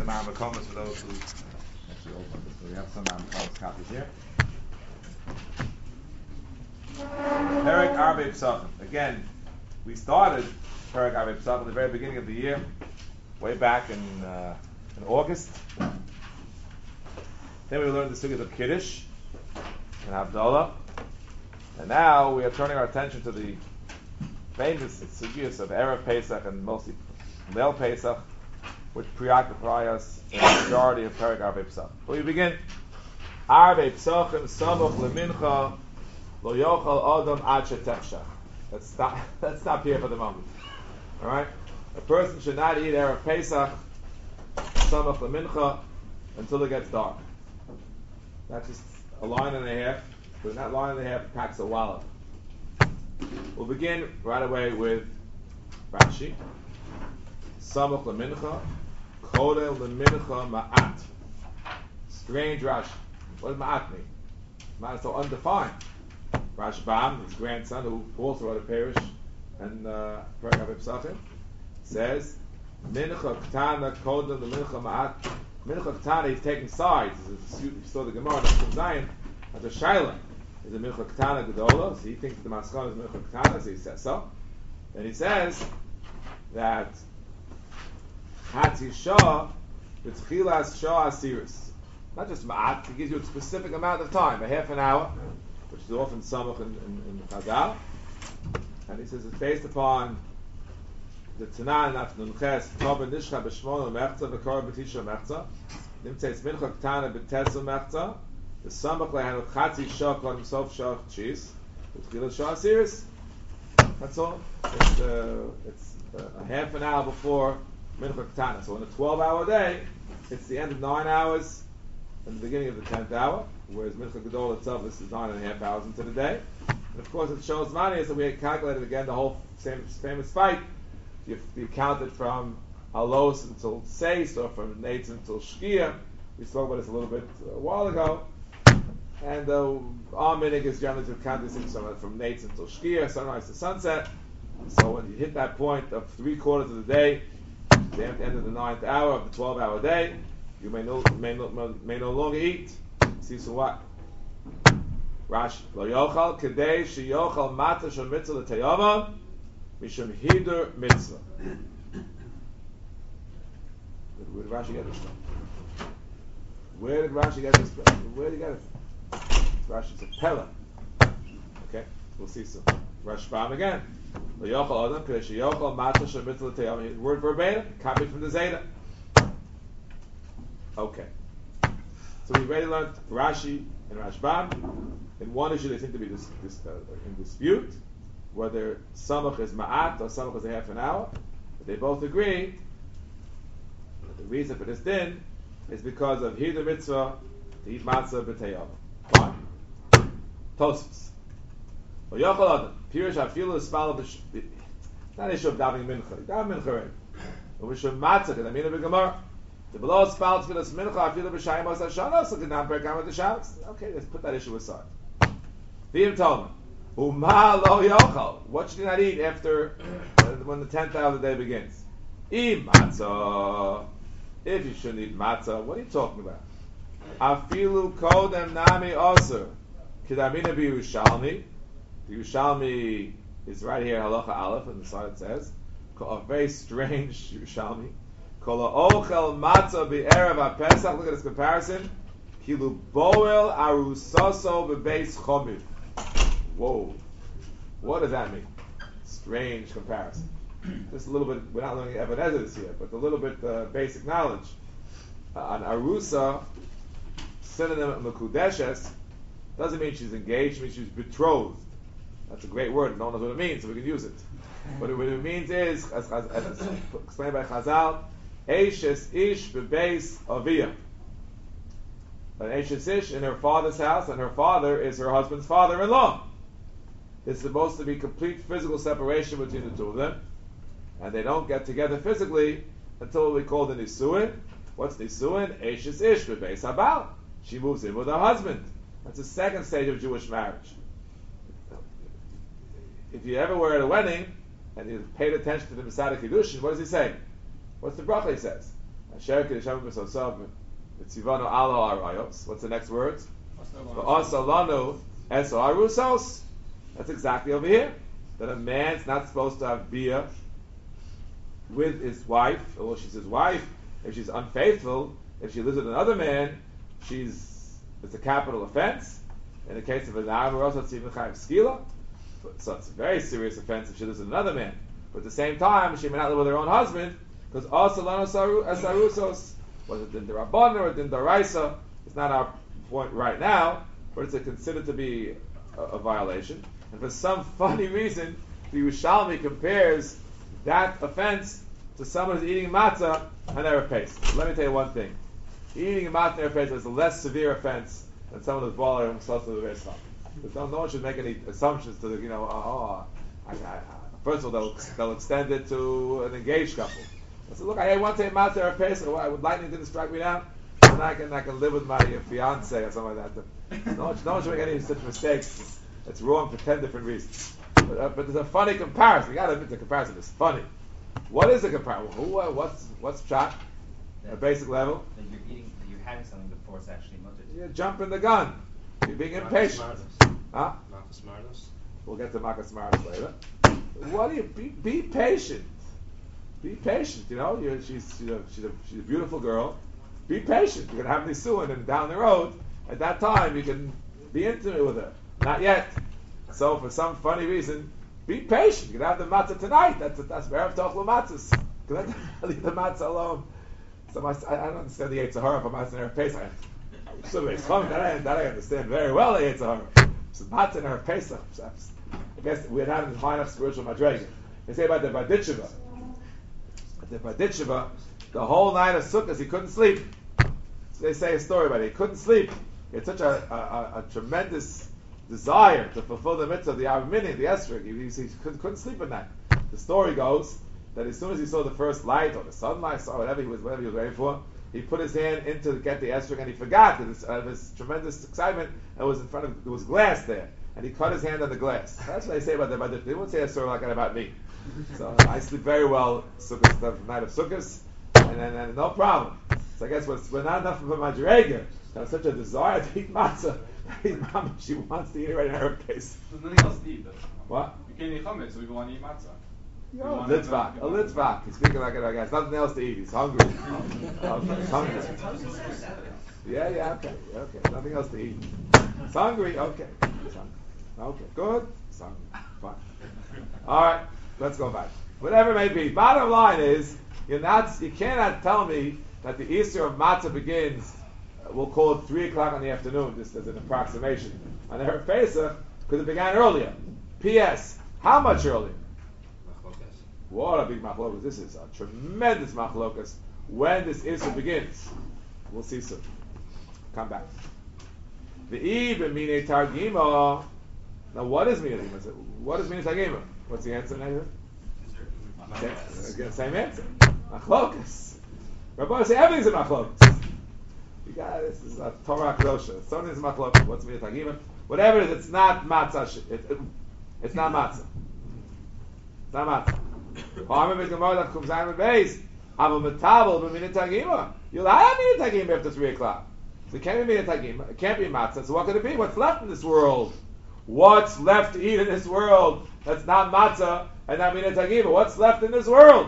the Maramakomas for those who actually open this. So we have some Maramakomas copies here. Perek Arvei Pesachim. Again, we started Perek Arvei Pesachim at the very beginning of the year, way back in August. Then we learned the sugyas of Kiddush and Havdalah. And now we are turning our attention to the famous sugyas of Erev Pesach and mostly Leil Pesach, which preoccupy us in the majority of Perek Arvei Pesachim. But we begin. Arvei Pesachim Samuch Lemincha Lo Yochal Adam Ad Shetechshach. Let's stop here for the moment. All right. A person should not eat Erev Pesach Samuch Lemincha until it gets dark. That's just a line and a half, but in that line and a half packs a wallet. We'll begin right away with Rashi. Samuch lemincha, kodel lemincha ma'at. Strange Rashi. What does ma'at mean? Ma'at is so undefined. Rashbam, his grandson, who also wrote a parish, and Perek Arvei Pesachim, says, mincha ktana kodel lemincha ma'at. Mincha Ktana, he's taking sides. You saw the Gemara, Zion, as a Shaila. Is a Mincha Ktana Gedola, so he thinks the Maskana is Mincha Ktana, so he says so. Then he says that Hatzi Shah, it's Chilas Shah Asiris. Not just Ma'at, he gives you a specific amount of time, a half an hour, which is often Samach in Chazal. And he says it's based upon the Tanan af Nunches Tova Nishcha b'Shmona Mechza v'Kora b'Tisha Mechza. Nimtzeis Mincha Ktana b'Tesa Mechza. The Samach lehanu Chatzi Shah Kodem Sof Shah Chis. V'Tchila Shah Asiris. That's all. It's a half an hour before Mincha Ktana. So in a 12-hour day, it's the end of 9 hours and the beginning of the 10th hour. Whereas Mincha Gedol itself is 9.5 hours into the day. And of course, it shows money, so we had calculated again the whole same famous fight. If you count it from Alos until Seis, or from Nates until Shkia, we spoke about this a little bit a while ago. And our minig is generally to count these things from Nates until Shkia, sunrise to sunset. So when you hit that point of 3/4 of the day, the end of the 9th hour of the 12-hour day, you may no longer eat. See, so what? Rashi, Lo yochal kedei sheyochal mata shel mitzvah l'tayama mishum hidur mitzvah. Where did Rashi get this from? Where did Rashi get this from? Where did he get it from? Rashi's a pella. Okay, we'll see some. Rashbam again. Lo yochal adam kedei sheyochal mata shel mitzvah l'tayama. Word verbatim, copied from the Zeta. Okay. So we already learned Rashi and Rashbam. In one issue, they seem to be in dispute whether Samach is Ma'at or Samach is a half an hour. But they both agree that the reason for this din is because of Hidur Mitzvah to eat matzah b'teyava. Fine. Tosfos. Or Yochel Adam. Pirish Afilu Espala B'sh. Not an issue of davening mincha. Daven mincha right. But we should matzah because I mean the Gemara. The below spouts for the mincha Afilu B'shayim Asa Shana. So can not break down with the Shabbos. Okay, let's put that issue aside. V'im Talmud. Uma lo yochal. What should you not eat after when the 10th hour of the day begins? Eat matzah. If you shouldn't eat matzah, what are you talking about? Afilu kodem nami osir. Kedamina b'Yerushalmi. The Yerushalmi is right here, halacha aleph, and the side it says, a very strange Yerushalmi. Kol ochel matzah be'erev ha'pesach. Look at this comparison. Kilu boel arusoso bebeis chomid. Whoa. What does that mean? Strange comparison. Just a little bit, we're not learning Ebenezer this year, but a little bit basic knowledge. An arusa, synonym of mekudeshes, doesn't mean she's engaged, it means she's betrothed. That's a great word, no one knows what it means, so we can use it. What it means is, as explained by Chazal, Eishes ish bebeis aviyah. An Eishes ish in her father's house, and her father is her husband's father-in-law. There's supposed to be complete physical separation between the two of them, and they don't get together physically until what we call the nisuin. What's nisuin? Eishes ish bebeis habal. She moves in with her husband. That's the second stage of Jewish marriage. If you ever were at a wedding and you paid attention to the Masada Kiddushin, what does he say? What's the bracha he says? Asher Kedesham B'Sosav V'Tzivanu Alo Arayos. What's the next words? V'Asalanu Eso Arusos. That's exactly over here. That a man's not supposed to have bia with his wife, or she's his wife. If she's unfaithful, if she lives with another man, it's a capital offense. In the case of an Amaros, it's even chayav skila. So it's a very serious offense if she lives with another man. But at the same time, she may not live with her own husband, because asalanu asarusos, was it din derabbanan or din daraisa? It's not our point right now, but it's considered to be a violation. And for some funny reason, the Yerushalmi compares that offense to someone who's eating matzah on Erev Pesach. Let me tell you one thing. Eating matzah on Erev Pesach is a less severe offense than someone who's baller himself to the Beis Chacham. No one should make any assumptions to the, first of all, they'll extend it to an engaged couple. I said, look, I want to eat matzah Erev Pesach. Would lightning didn't strike me down? And I can live with my fiance or something like that. No one should make any such mistakes. It's wrong for 10 different reasons. But there's a funny comparison. You got to admit the comparison is funny. What is the comparison? What's shot? A basic level? That you're having something before it's actually mudded. You're jumping the gun. You're being impatient. Huh? We'll get to Makas Maris later. What do you be patient? Be patient. She's a beautiful girl. Be patient. You're gonna have Nisuin, and down the road, at that time, you can be intimate with her. Not yet. So for some funny reason, be patient. You can have the matzah tonight. That's Erev Tochel matzahs. Leave the matzah alone. So I don't understand the Yetzer Hara for matzah and Erev Pesach. That I understand very well the Yetzer Hara. So matzah and Erev Pesach. I guess we're not in the line of spiritual madrega. They say about the Baditsheva. At the Baditsheva, the whole night of Sukkot he couldn't sleep. So they say a story about it. He couldn't sleep. He had such a tremendous desire to fulfill the mitzvah of the Avimini, the Esrog. He couldn't sleep at night. The story goes that as soon as he saw the first light or the sunlight or whatever he was waiting for, he put his hand in to get the Esrog and he forgot his tremendous excitement. And there was glass there, and he cut his hand on the glass. That's what they say about the Badit. They won't say a story like that about me. So I sleep very well Sukkot, the night of Sukkot, and no problem. So I guess we're not enough of a madrega to have such a desire to eat matzah. She wants to eat it right in her face. There's nothing else to eat, though. What? You can't eat chametz, so we want to eat matzah. A Litvak. He's speaking like it. He's nothing else to eat. He's hungry. He's hungry. Yeah, okay. Nothing else to eat. He's hungry. Okay. Okay, good. He's hungry. Fine. All right, let's go back. Whatever it may be. Bottom line is, you cannot tell me that the Easter of Matzah begins. We'll call it 3 o'clock in the afternoon, just as an approximation. On the Erev Pesach, because it began earlier. P.S. How much earlier? What a big machlokas. This is a tremendous machlokas when this Easter begins. We'll see soon. Come back. The even mine targima. Now, what is mine targima? What is mine targima? What's the answer now? Again, same answer. Machlokas. Rabbi say everything's a machlokas. You got this is a Torah Kedosha. Something is machlokas. What's mine targima? Whatever it is, it's not matzah. It's not matzah. It's not matzah. You'll have minute tagima after 3 o'clock. So it can't be minute tagima. It can't be matzah. So what could it be? What's left in this world? What's left to eat in this world? That's not matzah and not minute tagima. What's left in this world?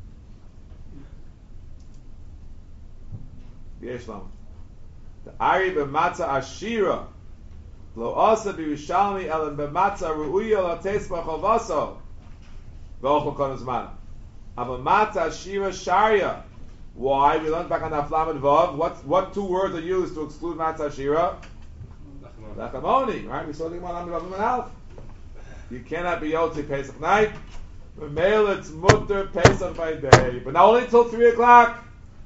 The Ari b'matzah ashira lo asa b'Yerushalmi elam b'matzah ru'uya lo teis b'cholvaso. V'ochel konuzman. Ava matzah shira sharia. Why? We learned back on Aflam and Vav. What 2 words are used to exclude matzah shira? Lachamoni. Right? We saw the Gemara on Vav and Alf. You cannot be Yotzi Pesach night. Male it's mutter Pesach by day, but not only till 3 o'clock.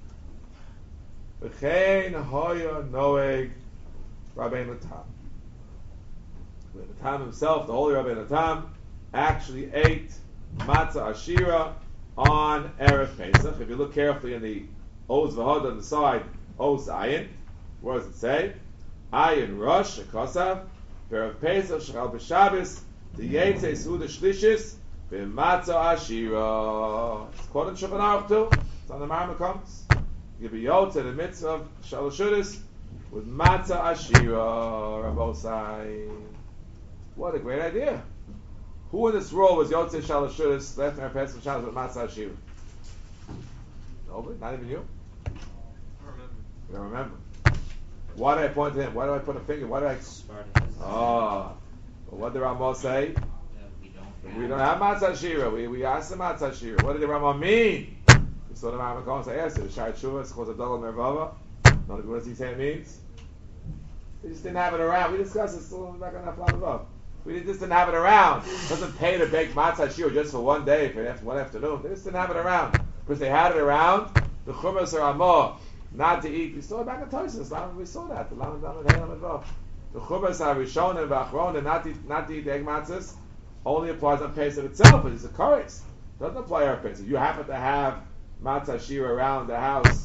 V'chein hoya noeg Rabbeinu Tam. Rabbeinu Tam himself, the holy Rabbeinu Tam, actually ate matzah ashira on Erev Pesach. If you look carefully in the Oz V'Hod on the side, Oz Ayin, what does it say? Ayin Rosh Shekosav Erev Pesach Shechal B'Shabbos T'Yetze Suda Shlishis V'Matzah Ashira. It's quoted in Shulchan Aruch too. It's on the Marmar comes. you'll be yod to the mitzvah of Shalashudas with matzah ashira, Rabosai. What a great idea. Who in this world was yod to Shalashudas left in our Pesach Shabbos with matzah ashira? Nobody? Not even you? I remember. You don't remember. Why did I point to him? Why do I put a finger? Why do I... Oh. Well, what did Ramah say? We don't have matzah shira. We asked the matzah shira. What did the Ramah mean? We saw the Ramah Cohen say, yes, it's Shai Tshuva, it's called a Dogel Mervava. What does he say it means? We just didn't have it around. We discussed it, still back on that flat above. We just didn't have it around. It doesn't pay to bake matzah shira just for one day, for one afternoon. They just didn't have it around. Because they had it around, the Chumash or Ramah, not to eat. We saw it back in Tosis. We saw that. The Chumash HaRishon and V'achron, not to eat the egg matzahs, only applies on Pesach itself, but it's a chorus. Doesn't apply on Pesach. You happen to have matzah shira around the house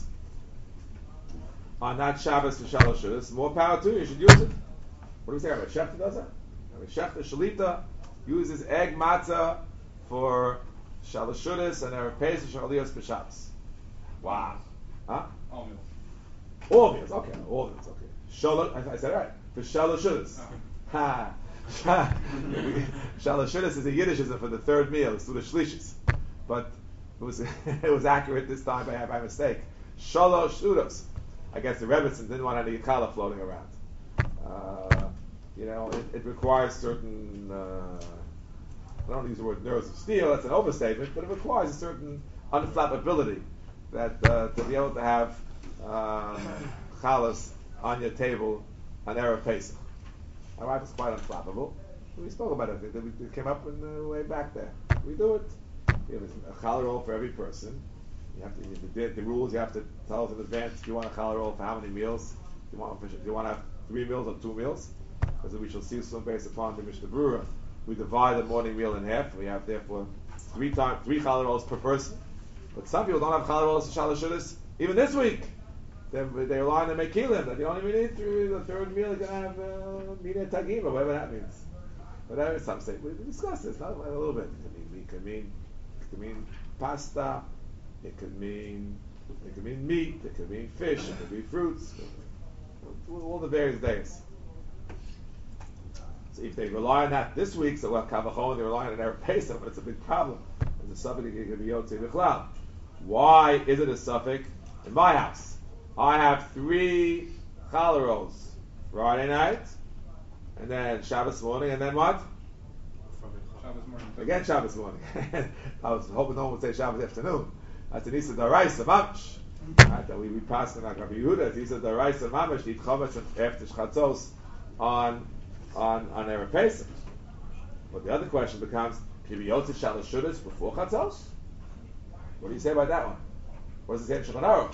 on that Shabbos for Shalashudas. More power to you. You should use it. What do we say? A Shechta does that? A Shechta Shalita uses egg matzah for Shalashudas and a Pesach Shaliyos b'Shabbos. Wow. Huh? All meals. All meals. Okay. All meals. Okay. I said it right. For Shalashudas. Ha. Shalashudas is a Yiddishism for the third meal. It's to the Shlishis. But it was accurate this time by mistake. Shalashudas. I guess the Rebbetzin didn't want any challah floating around. It requires certain, I don't use the word nerves of steel, that's an overstatement, but it requires a certain unflappability that to be able to have challahs on your table on Erev Pesach. My wife is quite unflappable. We spoke about it. We came up in the way back there. We do it. We have a challah roll for every person. You have to the rules. You have to tell us in advance if you want a challah roll for how many meals. Do you want to have 3 meals or 2 meals? Because we shall see soon based upon the Mishnah Berurah. We divide the morning meal in half. We have therefore 3 challah rolls per person. But some people don't have challah rolls for Shalashudas. Even this week, they rely on the mekilim that you only need through the third meal. You can have mina tagim or whatever that means. Whatever some say, we discussed this not a little bit. It could mean pasta. It could mean meat. It could mean fish. It could be fruits. All the various days. So if they rely on that this week, so kavachon they rely on an Erev Pesach, but it's a big problem. There's a suffix that could be yotzei b'chlal. Why is it a suffix in my house? I have 3 challah rolls. Friday night, and then Shabbos morning, and then what? Shabbos morning. Again Shabbos morning. I was hoping no one would say Shabbos afternoon. That's an Isa Daraisa Mamash. Right, that we passed in Rabbi Yehuda. It's Isa Daraisa Mamash to eat chametz after Chatzos on Erev Pesach. But the other question becomes: can you be yotze Shalashudas before Chatzos? What do you say about that one? What does it say in Shulchan Aruch?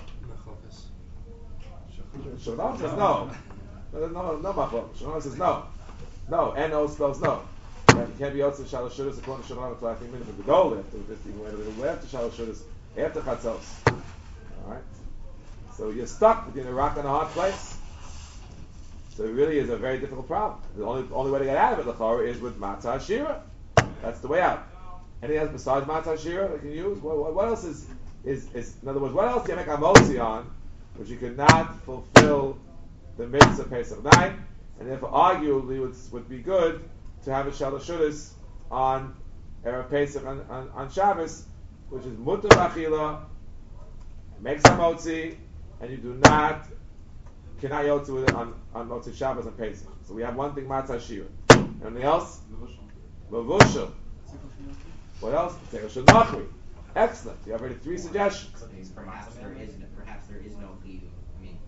Shulchan Aruch says no. No, Machlokas. Shulchan Aruch says no. No, N-O spells no. You can't be yotze Shalashudas according to Shulchan Aruch until I think minute of the goal after Shalashudas after Chatzos. Alright? So you're stuck between a rock and a hard place. So it really is a very difficult problem. The only way to get out of it, l'chorah, is with matzah shira. That's the way out. Anything else besides matzah shira they can use? What else is in other words, what else do you make a motzi on, which you could not fulfill the mitzvah Pesach night, and therefore arguably would be good to have a shalashudas on Erev Pesach on Shabbos, which is mutar achila, makes a motzi, and you do not cannot yotze with it on Motzei Shabbos and Pesach. So we have one thing, matzah shira. Anything else? Levushel. What else? Tekel Nachri. Excellent. You have already 3 suggestions. Perhaps there is no chiyuv. I mean,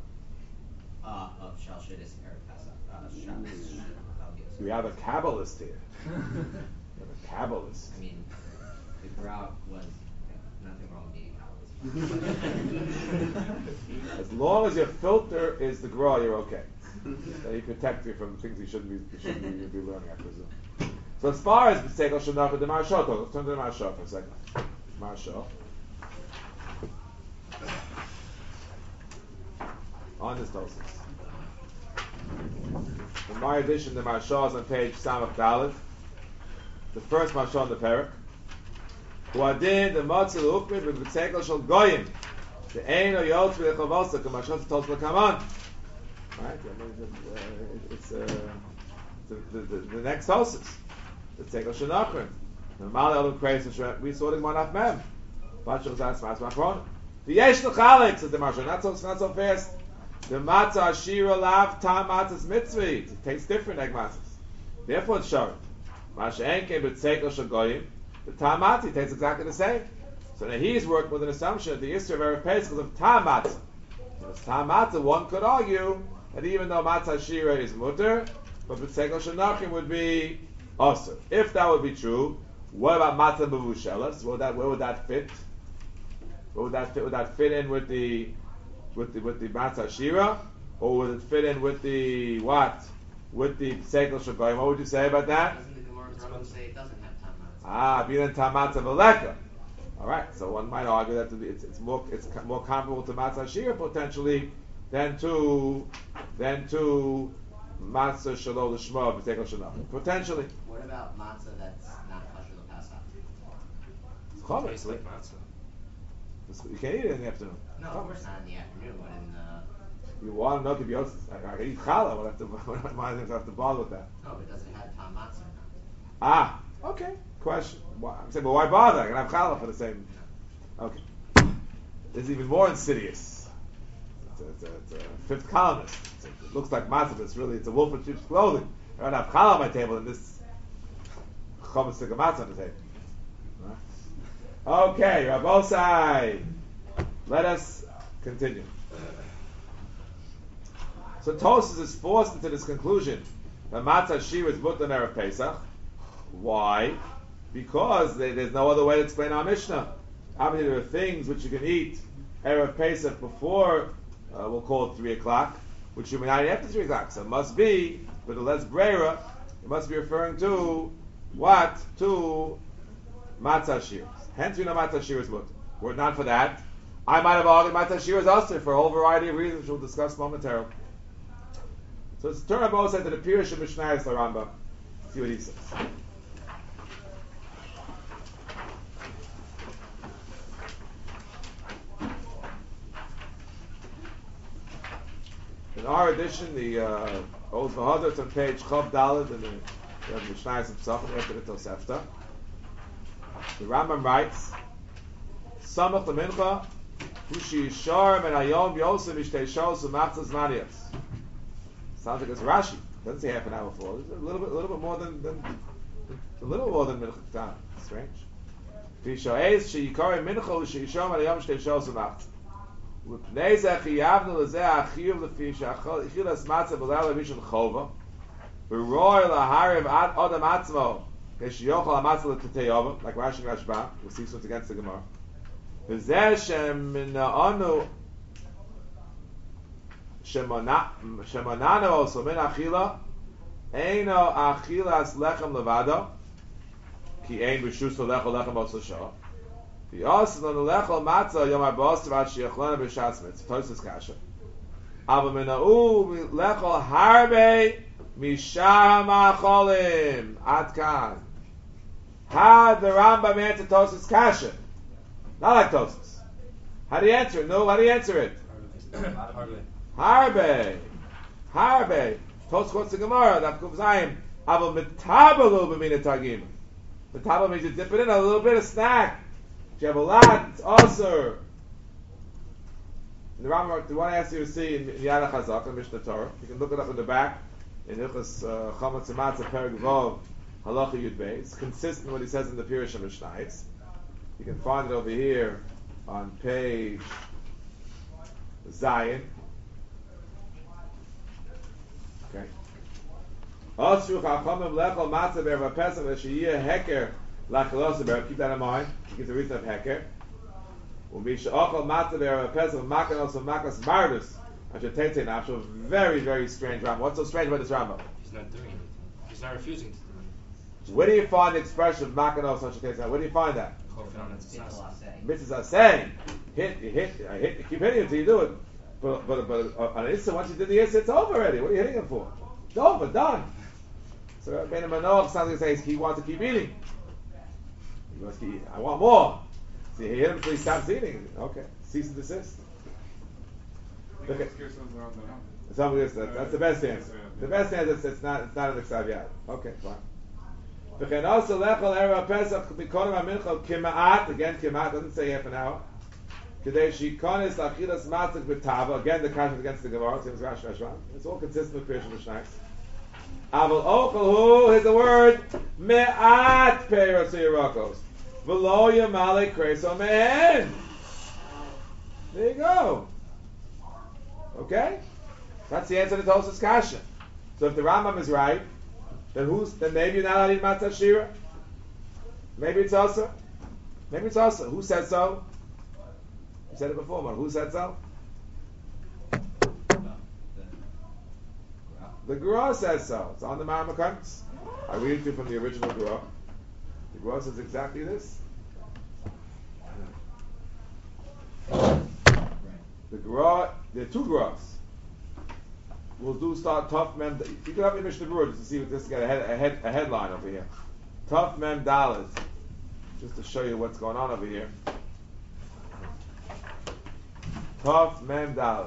of Shalashudas and Erev Pesach. Shabbos. We have a Kabbalist here. We have a Kabbalist. I mean, the Grau was nothing wrong with being Kabbalist. As long as your filter is the Gra, you're okay. That he protects you from things you shouldn't be learning, I presume. So as far as B'Sekel Shanach, the Marshal, let's turn to the Marshal for a second. Marshal. On this dosis. In my edition, the Marshal is on page Samach Dalet. The first Marshal in the parak. Who did the Matzil Ukmid with B'Sekel Shal Goyim. The ain or yot for the chavosa kamashot told to come on. Right? It's the next houses. The Tegel Shanachrim. The Mal Elam Kreis we saw the Monaf Mem. Bashal Zas Mas Machron. The Yesh L'Chalik says the Marsha. Not so fast. The Matzah Ashira Lav Tam Matzah's Mitzvah. It tastes different egg matzahs. Therefore it's Sharet. Masha Enke but Tegel Shagoyim. The Tam Matzah tastes exactly the same. So now he's working with an assumption that the Yisra of Erev Pesach is of Tam Matzah. If it's Tam Matzah, one could argue that even though Matzah Ashira is mutter, but B'Tegel Shanachrim would be also. If that would be true, what about matzah b'vushelas? Where would that fit? Where would that fit? Would that fit in with the matzah shira, or would it fit in with the what? With the seikel shagayim? What would you say about that? Doesn't the Gemara's Rambam say it doesn't have tam matzah? Bilan tam matzah v'leka. All right, so one might argue that it's more comparable to matzah shira potentially than to matzah shalol l'shma b'seikel shanachrim. Potentially. What about matzah that's not kosher l'pasach? It's chametz. Tastes like matzah. You can't eat it in the afternoon. No, of course not in the afternoon, but in You want to know if you I can eat challah. We'll have to have to bother with that. no, but does it have tam matzah or not? Okay. Question. I'm saying, but why bother? I can have challah for the same. Okay. This is even more insidious. It's a fifth columnist. It looks like matzah, but it's a wolf in sheep's clothing. I don't have challah on my table and this chometz stick of matzah on the table. Okay, Rabbosai. Let us continue. So Tosfos is forced into this conclusion that matzah shira is mutter erev Pesach. Why? Because there's no other way to explain our Mishnah. Obviously, there are things which you can eat erev Pesach before, we'll call it 3 o'clock, which you may not eat after 3 o'clock. So it must be, with the less brera, it must be referring to what? To matzah shira. Hence, we know matzah shira is mutter. Were it not for that, I might have argued matzah shira is usher for a whole variety of reasons, which we'll discuss momentarily. So let's turn our both to the Pirush of Mishnayos Rambam. See what he says. In our edition, the Old Vahadar, it's on page Chav Daled in the Mishnayos of Pesachim after the Tosefta. The Rambam writes, Samach Lemincha, Hushi Yishar Ben Hayom Yosef Ishtei Shos Umachzas Manias. Sounds like it's Rashi. Doesn't say half an hour for. It's a little bit more than Mincha time. Strange. Fishoes Sheyikari Mincha Hushi Yishar Ben Hayom Ishtei Shos Umachzas. Upnei Zeh Chiyavnu Lezeh Achiv Lefi Shechilas Matzah B'Leil Mishon Chova. V'Roy Lahariv Ad Adam Atzmo. Like Rashi and Rashba, we'll see what's against the Gemara. V'zeh shemina'anu shemanano also min achila eino achilas lechem levado ki ein b'shus lechol lechem also shah v'yos lanu lechol matzah yom ha'bos t'vad sheyachlona b'shas mitzvah Tosfos kasha ava mina'u lechol harbe mishar ha'macholim ad kan. How the Rambam answer Tosfos kasha? Not like Tosfos. How do you answer it? No, how do you answer it? Harbe. Tosfos quotes the Gemara. That comes Zayim. Aval metabalu b'mina tagim. Metabal means you dip it in a little bit of snack. If you have a lot, it's also. The Rambam, the one I asked you to see in Yad HaChazak, in Mishnah Torah, you can look it up in the back in Hilchos Chametz Matzah Perek Vav. Halacha Yud Beis, consistent with what he says in the Pirush of Mishnayos. You can find it over here on page Zion. Okay. Keep that in mind. You get the reason of heker. Very, very strange Rambam. What's so strange about this Rambam? He's not doing it. He's not refusing to do it. Where do you find the expression of makanos such a case? Where do you find that? Mitzvahs are saying, keep hitting him until you do it. But on an instant, once you did the instant, it's over already. What are you hitting him for? It's over, done. So Ben Manoach sounds like saying he wants to keep eating. He wants to eat. I want more. So he hit him until he stops eating. Okay, cease and desist. Okay. That's the best answer. The best answer is it's not an Iksav Yad. Okay, fine. Again, Kima'at doesn't say half an hour. Again, the kasha against the Gemara. It's all consistent with Pirush Mishnayos. Aval Ochalu, here's the word Me'at Peiros Yerakos. V'lo Yamale Kreso Mehen. There you go. Okay? That's the answer to Tosafos kasha. So if the Rambam is right, then maybe you're not allowed to eat matzah shira. Maybe it's also. Who said so? You said it before, man. Who said so? The Gra says so. It's on the Maramakanks. I read it to you from the original Gra. The Gra says exactly this. The Gra, there are two Gras. We'll start Tough Mem. You can have the Mishnah Berurah just to see what this got a headline over here. Tough Mem Dalet, just to show you what's going on over here. Tough Mem Dalet.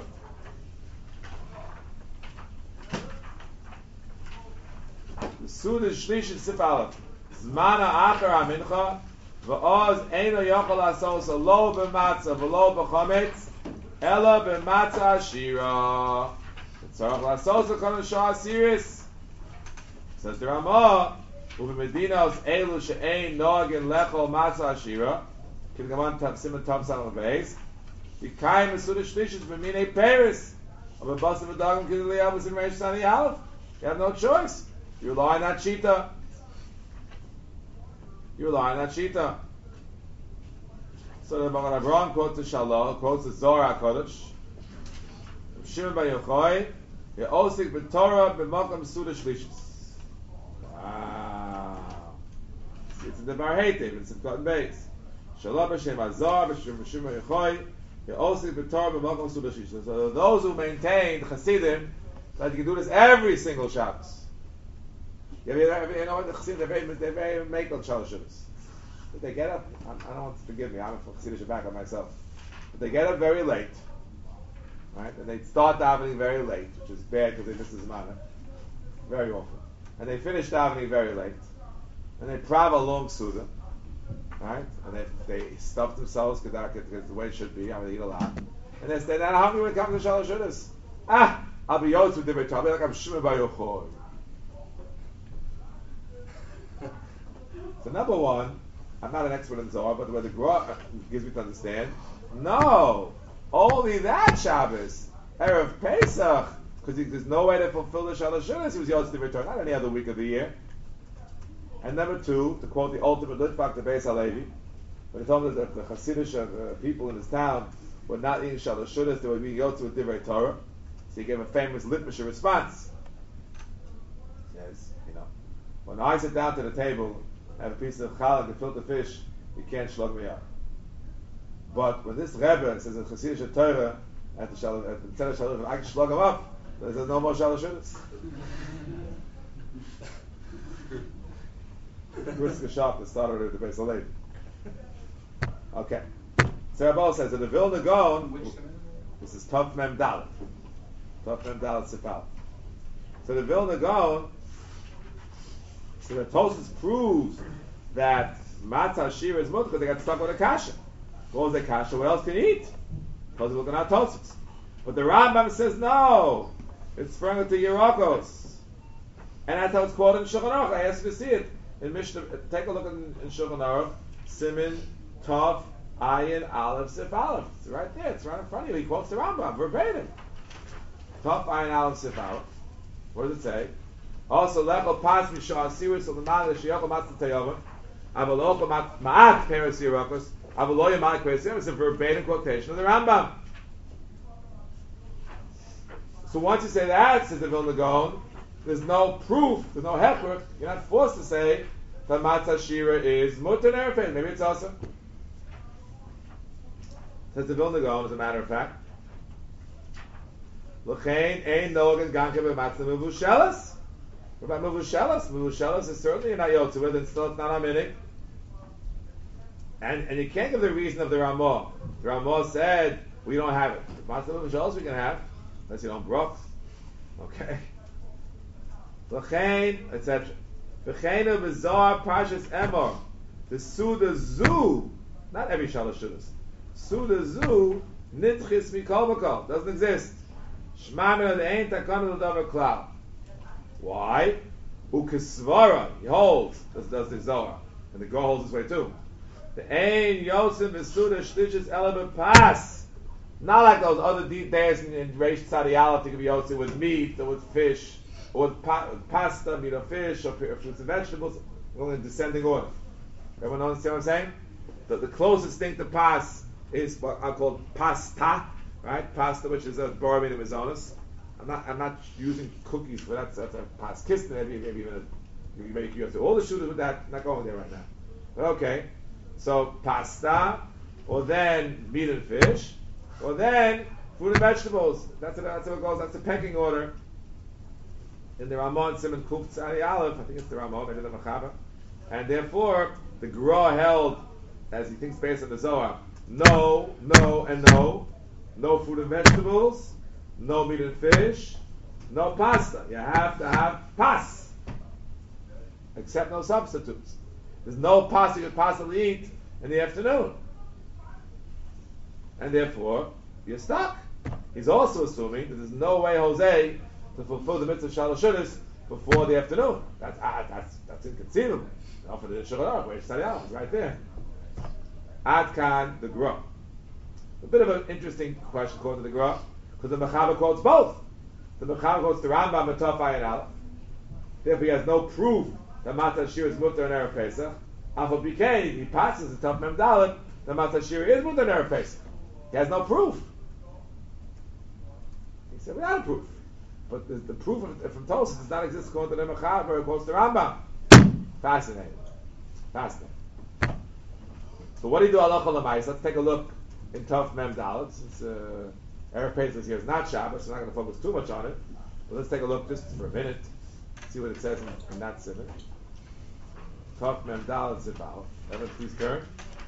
The Suda Shlish Sif Aleph. Zmana Achar HaMincha V'oz Eino Yochel Asos Lo B'Matzah V'lo B'Chometz Ela B'Matzah Ashira. Says the Ramah, Medina's Elu She'ein Noagin Lechol Matzah Ashira. Can come on Simon Tom Salom Beis. The Kaim Mesuda Shlishis B'Minei Paris. Of a bus of a dog and Kidaliyah was in Reish Sani Aleph. You have no choice. You rely on that Shita. So the Magen Avraham quotes the Shalom, quotes the Zohar HaKodesh. Shimon Bar Yochai. Osik b'Torah b'Makam Suda Shlishis. Wow. It's in the Bar Heitev, it's in Cotton Beis. Shalom b'Shem Azar b'Shem Yochai. Osik b'Torah b'Makam Suda Shlishis. So those who maintain Chasidim that you can do this every single Shabbos. You know what the Chasidim they're very make on Shabbos. But they get up. I don't want to forgive me. I'm a Chassidish back on myself. But they get up very late. Right? And they start davening very late, which is bad because they miss the Zman very often. And they finish davening very late. And they travel long Suda. Right? And they stuff themselves because the way it should be. I mean, they eat a lot. And they stay down hungry when it comes to Shalosh Shudas. I'll be Yotz with Divrei Torah. I'll be like I'm Shimon Bar Yochai. So number one, I'm not an expert in Zohar, but the way the Gra gives me to understand, no! Only that Shabbos, Erev Pesach, because there's no way to fulfill the Shalosh Shudas, he was Yotz Divrei Torah, not any other week of the year. And number two, to quote the ultimate Litvak, the Beis Halevi, when he told me that the Hasidic people in his town were not eating Shalosh Shudas, they were being Yotz with Divrei Torah. So he gave a famous Litmisher response. He says, when I sit down to the table, have a piece of challah, gefilte fish, you can't shlug me up. But when this Rebbe says in Chassidish Torah, at the Tzedek Shalom, I can shlug him up, there's no more Shalosh Shudas. Brisker shop that started at the Beis Halevi. Okay. So Rabbi says that the Vilna Gaon, this is Tov Mem Dalet. Tov Mem Dalet Sifal. So the Vilna Gaon, so the Tosfos proves that Matzah Shira is mutter because they got stuck with a kasha. What was the kasha? What else can you eat? Because we're looking at Tosfos. But the Rambam says no. It's sprung into Yerakos. And that's how it's called in Shulchan Aruch. I asked you to see it. In Mishnah, take a look in Shulchan Aruch. Simin, Tov, Ayin, Aleph, Sif, Aleph. It's right there. It's right in front of you. He quotes the Rambam verbatim. Tov, Ayin, Aleph, Sif, Aleph. What does it say? Also, Lechol Pas Mishah Sirus of the Man of Sheyachol Matzah Tayova. Avalochol Ma'at Peres Yerakos. Avaloya Ma'at Peres Yerakos. It's a verbatim quotation of the Rambam. So once you say that, says the Vilna Gaon, there's no proof, there's no hechur. You're not forced to say that Matzah Shira is mutter and erefin. Maybe it's also. Says the Vilna Gaon, as a matter of fact. L'chein ein nogan ganke b'matzah mevushelas. What about mevushelas? Mevushelas is certainly not yotzu with, and still it's not aminik. And you can't give the reason of the Ramah. The Ramah said We don't have it. The matzah b'shalos we can have, unless you don't brok. Okay. V'chein, etc. V'chein b'zohar parshas emor. The suda zu, not every shalosh shudas. Suda zu nitchis mikol v'kol, doesn't exist. Shema min ein takon l'davar klal. Why? Ukesvara, he holds. Does the Zohar, and the girl holds this way too. The ein yosim v'suda shtishis ele b'pas. Not like those other days in Reish Tzadi Aleph, to give yotzi with meat or with fish or with pasta, meat or fish or fruits and vegetables, only in descending order. Everyone understand what I'm saying? The closest thing to pas is what I call pasta, right? Pasta, which is a boromid of mizonos. I'm not using cookies for that. That's a pas kist. Maybe even you make you have to all the shooters with that. Not going there right now. But okay, so pasta, or then meat and fish, or then fruit and vegetables. That's how it goes. That's the pecking order. In the Ramon Simon Kuf Tzadi Aleph, I think it's the Ramon, maybe the Machaber, and therefore the Gra held, as he thinks based on the Zohar, no, no fruit and vegetables, no meat and fish, no pasta. You have to have pas, except no substitutes. There's no pasta you could possibly eat in the afternoon, and therefore you're stuck. He's also assuming that there's no way Jose to fulfill the mitzvah shalosh shudas before the afternoon. That's inconceivable. For the Shulchan Aruch, where it's right there. Ad Kan, the Gra. A bit of an interesting question according to the Gra, because the Mechaber quotes both. The Mechaber quotes the Rambam and Tov Ayin Aleph. Therefore, he has no proof that Matzah Shir is mutter in Erev Pesach. Afal Bikei, he passes the Tov Mem Dalet that Matzah Shir is mutter in Erev Pesach. He has no proof. He said without a proof. But the proof from Tosfos does not exist according to the Mechaber. It quotes the Rambam. Fascinating. So what do you do halacha l'mayis? Let's take a look in Tov Mem Dalet. Since Erev Pesach here is not Shabbos, so we're not going to focus too much on it. But let's take a look just for a minute, see what it says in that simon. Tov Mem Dalet Zibal. Everyone please turn.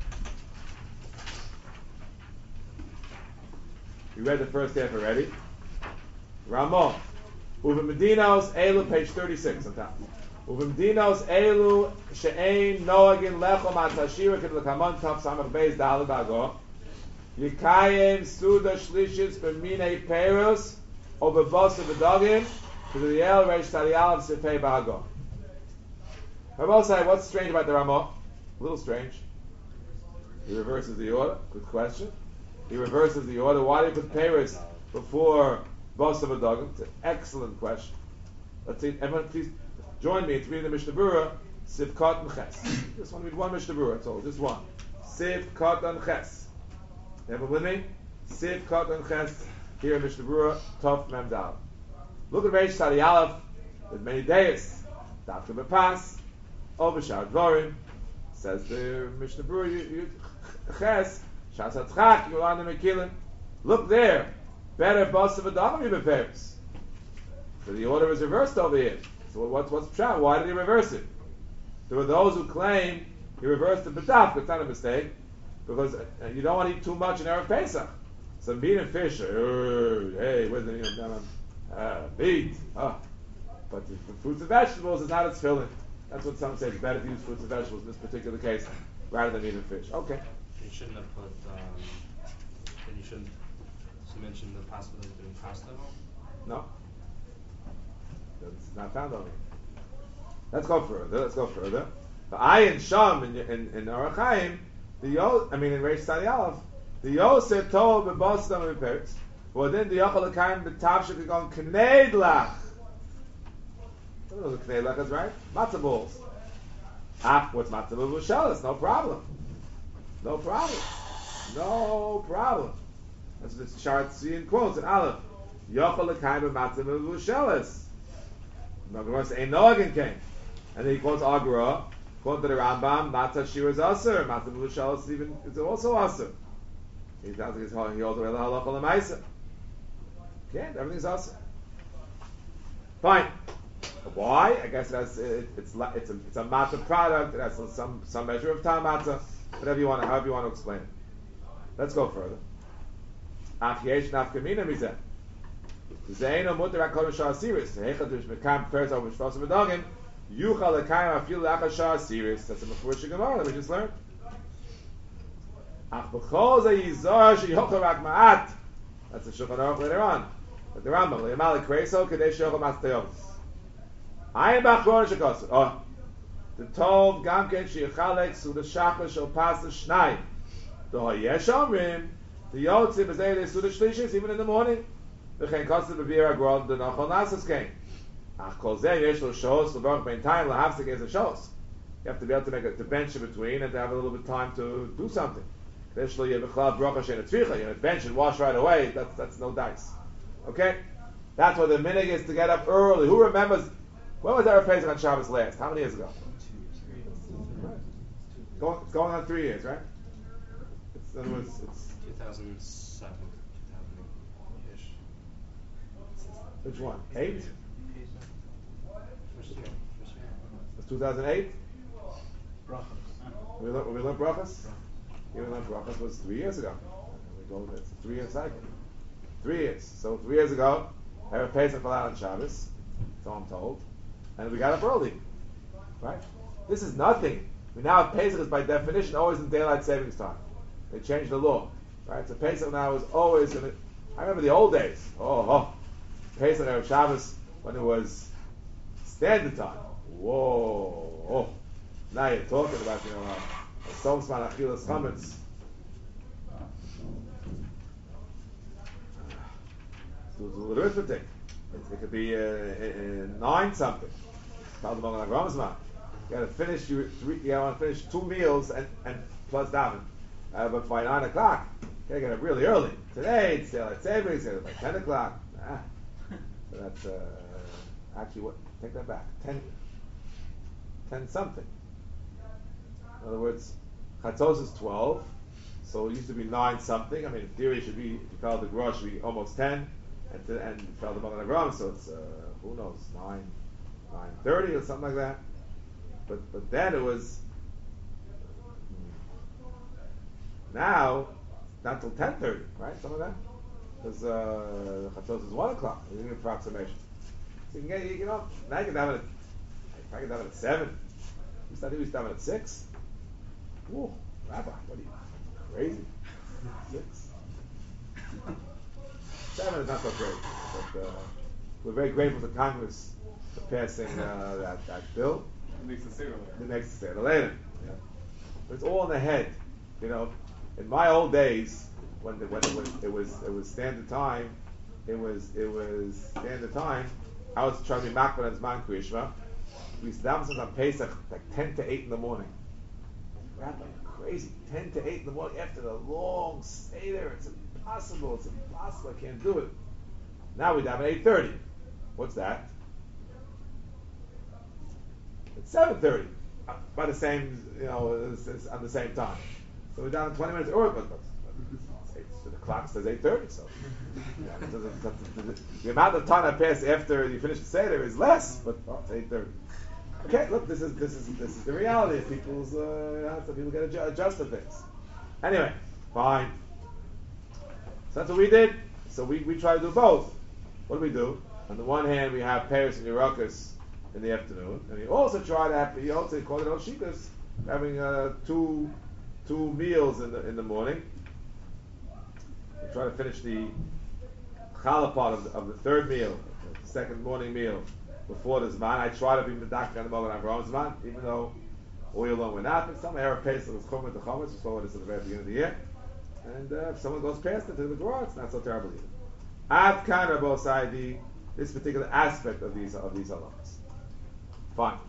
We read the first half already. Ramon. Uva Medinos Elu, page 36 on top. Uvimdinos elu she'ein noagin lechom atashira kid l'kamon tov samach beis daled bago yikayim suda shlishitz b'minei peros o b'bos v'dogim to the el reish tariyal sefei bago. I will say, what's strange about the Ramah? A little strange. He reverses the order. Good question. He reverses the order. Why do you put peros before bos v'dogim? It's an excellent question. Let's see. Everyone, please. Join me. It's reading the Mishnah Berurah, Sivkot and Ches. Just want to read one Mishnah Berurah, that's all, just one. Sivkot and Ches. Everyone with me? Sivkot and Ches, here in Mishnah Berurah, Tov Mem Dalet. Look at Reish Tzadi Aleph, there's many days. Dafka Bepas, B'Shar Dvorim, says the Mishnah Berurah, Ches, Shas HaTchak, Yolan and Mekilin. Look there. Better Bos of Adamim Yibeperes. So the order is reversed over here. So what's pshat? Why did he reverse it? There were those who claim he reversed the bedaf. It's not a mistake because you don't want to eat too much in Erev Pesach. So meat and fish. Hey, where's the meat? But the fruits and vegetables is not its filling. That's what some say. It's better to use fruits and vegetables in this particular case rather than meat and fish. Okay. You shouldn't have put. Then you shouldn't mention the possibility of doing pasta. No. It's not found on me. Let's go further. The Ayin Sham in Orach Chaim, in Reish Tzadi Aleph, the Yosef told the Boston of the Peretz, well then the Yochel L'Kaim the Tavshik is going Kneid Lach. I don't know what Kneid Lach is, right? Matzah balls. What's Matzah B'Vushelis? No problem. That's what the chart see in quotes in Aleph. Yochel L'Kaim Matzah B'Vushelis. Ein Noagin came, and then he quotes Agra, quote to the Rambam, Matzah Shir is Aser, Matzah B'Vushelis is also Aser. He sounds like he holds away the halacha l'maisa. Can't, everything's Aser. Fine. Why? I guess it's a matzah product. It has some measure of tam matzah. However you want to explain it. Let's go further. Ach yesh nafkamina mizeh. Zeino muter akodem shah asiris. Heichad dush mekam pers over shvasa v'dogim. Yuchal lekayim afil lachas shah asiris. That's a mefurish Gemara that we just learned. Ach b'chol ze yizor sheyochel rak ma'at. That's the Shulchan Aruch later on. But the Rambam le'yamal lekreiso kadei sheyochel ma'at. Ayin b'achron shekosel. Oh, the Tov Gamken Sheyachalek Suda Shachar Shel Pasas Shnai. The Hoyesh Omrim the Yotzi B'Zei Suda Shlishis even in the morning. V'chein Kosel B'Vir Agron the Nachol Nasas came. Ach Kol Zeh Yesh Lo Shos L'Baruch Ben Time L'Havsik Ez Shos. You have to be able to make a bench in between and to have a little bit of time to do something. Yesh Lo Yevichlav Bracha Shein Tzvicha. You bench and wash right away. That's no dice. Okay, that's what the minig is to get up early. Who remembers? When was Erev Pesach on Shabbos last? How many years ago? Going on 3 years, right? In other words, it's 2007, 2008-ish. which one? 8? First year. It's 2008? Brachos. We learned Brachos? We learned Brachos was 3 years ago. It's a 3-year cycle. 3 years. So 3 years ago, Erev Pesach fell out on Shabbos, so I'm told, and we got up early, right? This is nothing. We now have Pesach is by definition always in daylight savings time. They changed the law, right? So Pesach now is always I remember the old days. Pesach Erev Shabbos when it was standard time. Whoa! Now you're talking about Somsman Achilas Chametz. So the arithmetic. It could be 9 something. You got to finish you want to finish 2 meals and plus daven, but by 9 o'clock you got to get up really early. Today it's daylight savings, it's by 10 o'clock. So that's actually what? Take that back. 10 something. In other words, Chatzos is 12, so it used to be 9 something. I mean, in theory, it should be if you follow the Grosh, it should be almost 10, and you follow the Magen Avraham, so it's who knows 9:30 or something like that. But then it was now not till 10:30, right? Some of that because Chatzos is 1 o'clock. It's an approximation. So you can get now you can have it. If I can have it at 7, we started having it at 6. Whoa, Rabbi, what are you crazy? 6, 7 is not so great, but we're very grateful to Congress for passing that bill. It makes it later. It makes it stay later. Yeah. But it's all in the head. In my old days, when it was standard time, it was standard time. I was trying to be makbar and zman kriyishma. We used to daven on Pesach like 10 to 8 in the morning. Rabbi, crazy. 10 to 8 in the morning after the long seder. It's impossible. I can't do it. Now we daven at 8:30. What's that? It's 7:30. By the same, it's on the same time. So we're down 20 minutes early, but the clock says 8:30. So the amount of time I pass after you finish the seder is less, but it's 8:30. Okay, look, this is the reality of people's. So people get adjust to things. Anyway, fine. So that's what we did. So we try to do both. What do we do? On the one hand, we have Paris and Yerokas in the afternoon, and we also try to have. We also call it Oshikas, having 2 meals in the morning. We try to finish the challah part of the third meal, the second morning meal, before the Zman. I try to be medakah on the Magen Avraham Zman, even though all year long we're not. But some Erev Pesach is Chomer to Chomer, we saw this at the very beginning of the year. And if someone goes past it to the Gemara, it's not so terrible either. Ad kan Rabbi Saidi, this particular aspect of these halachas. Fine.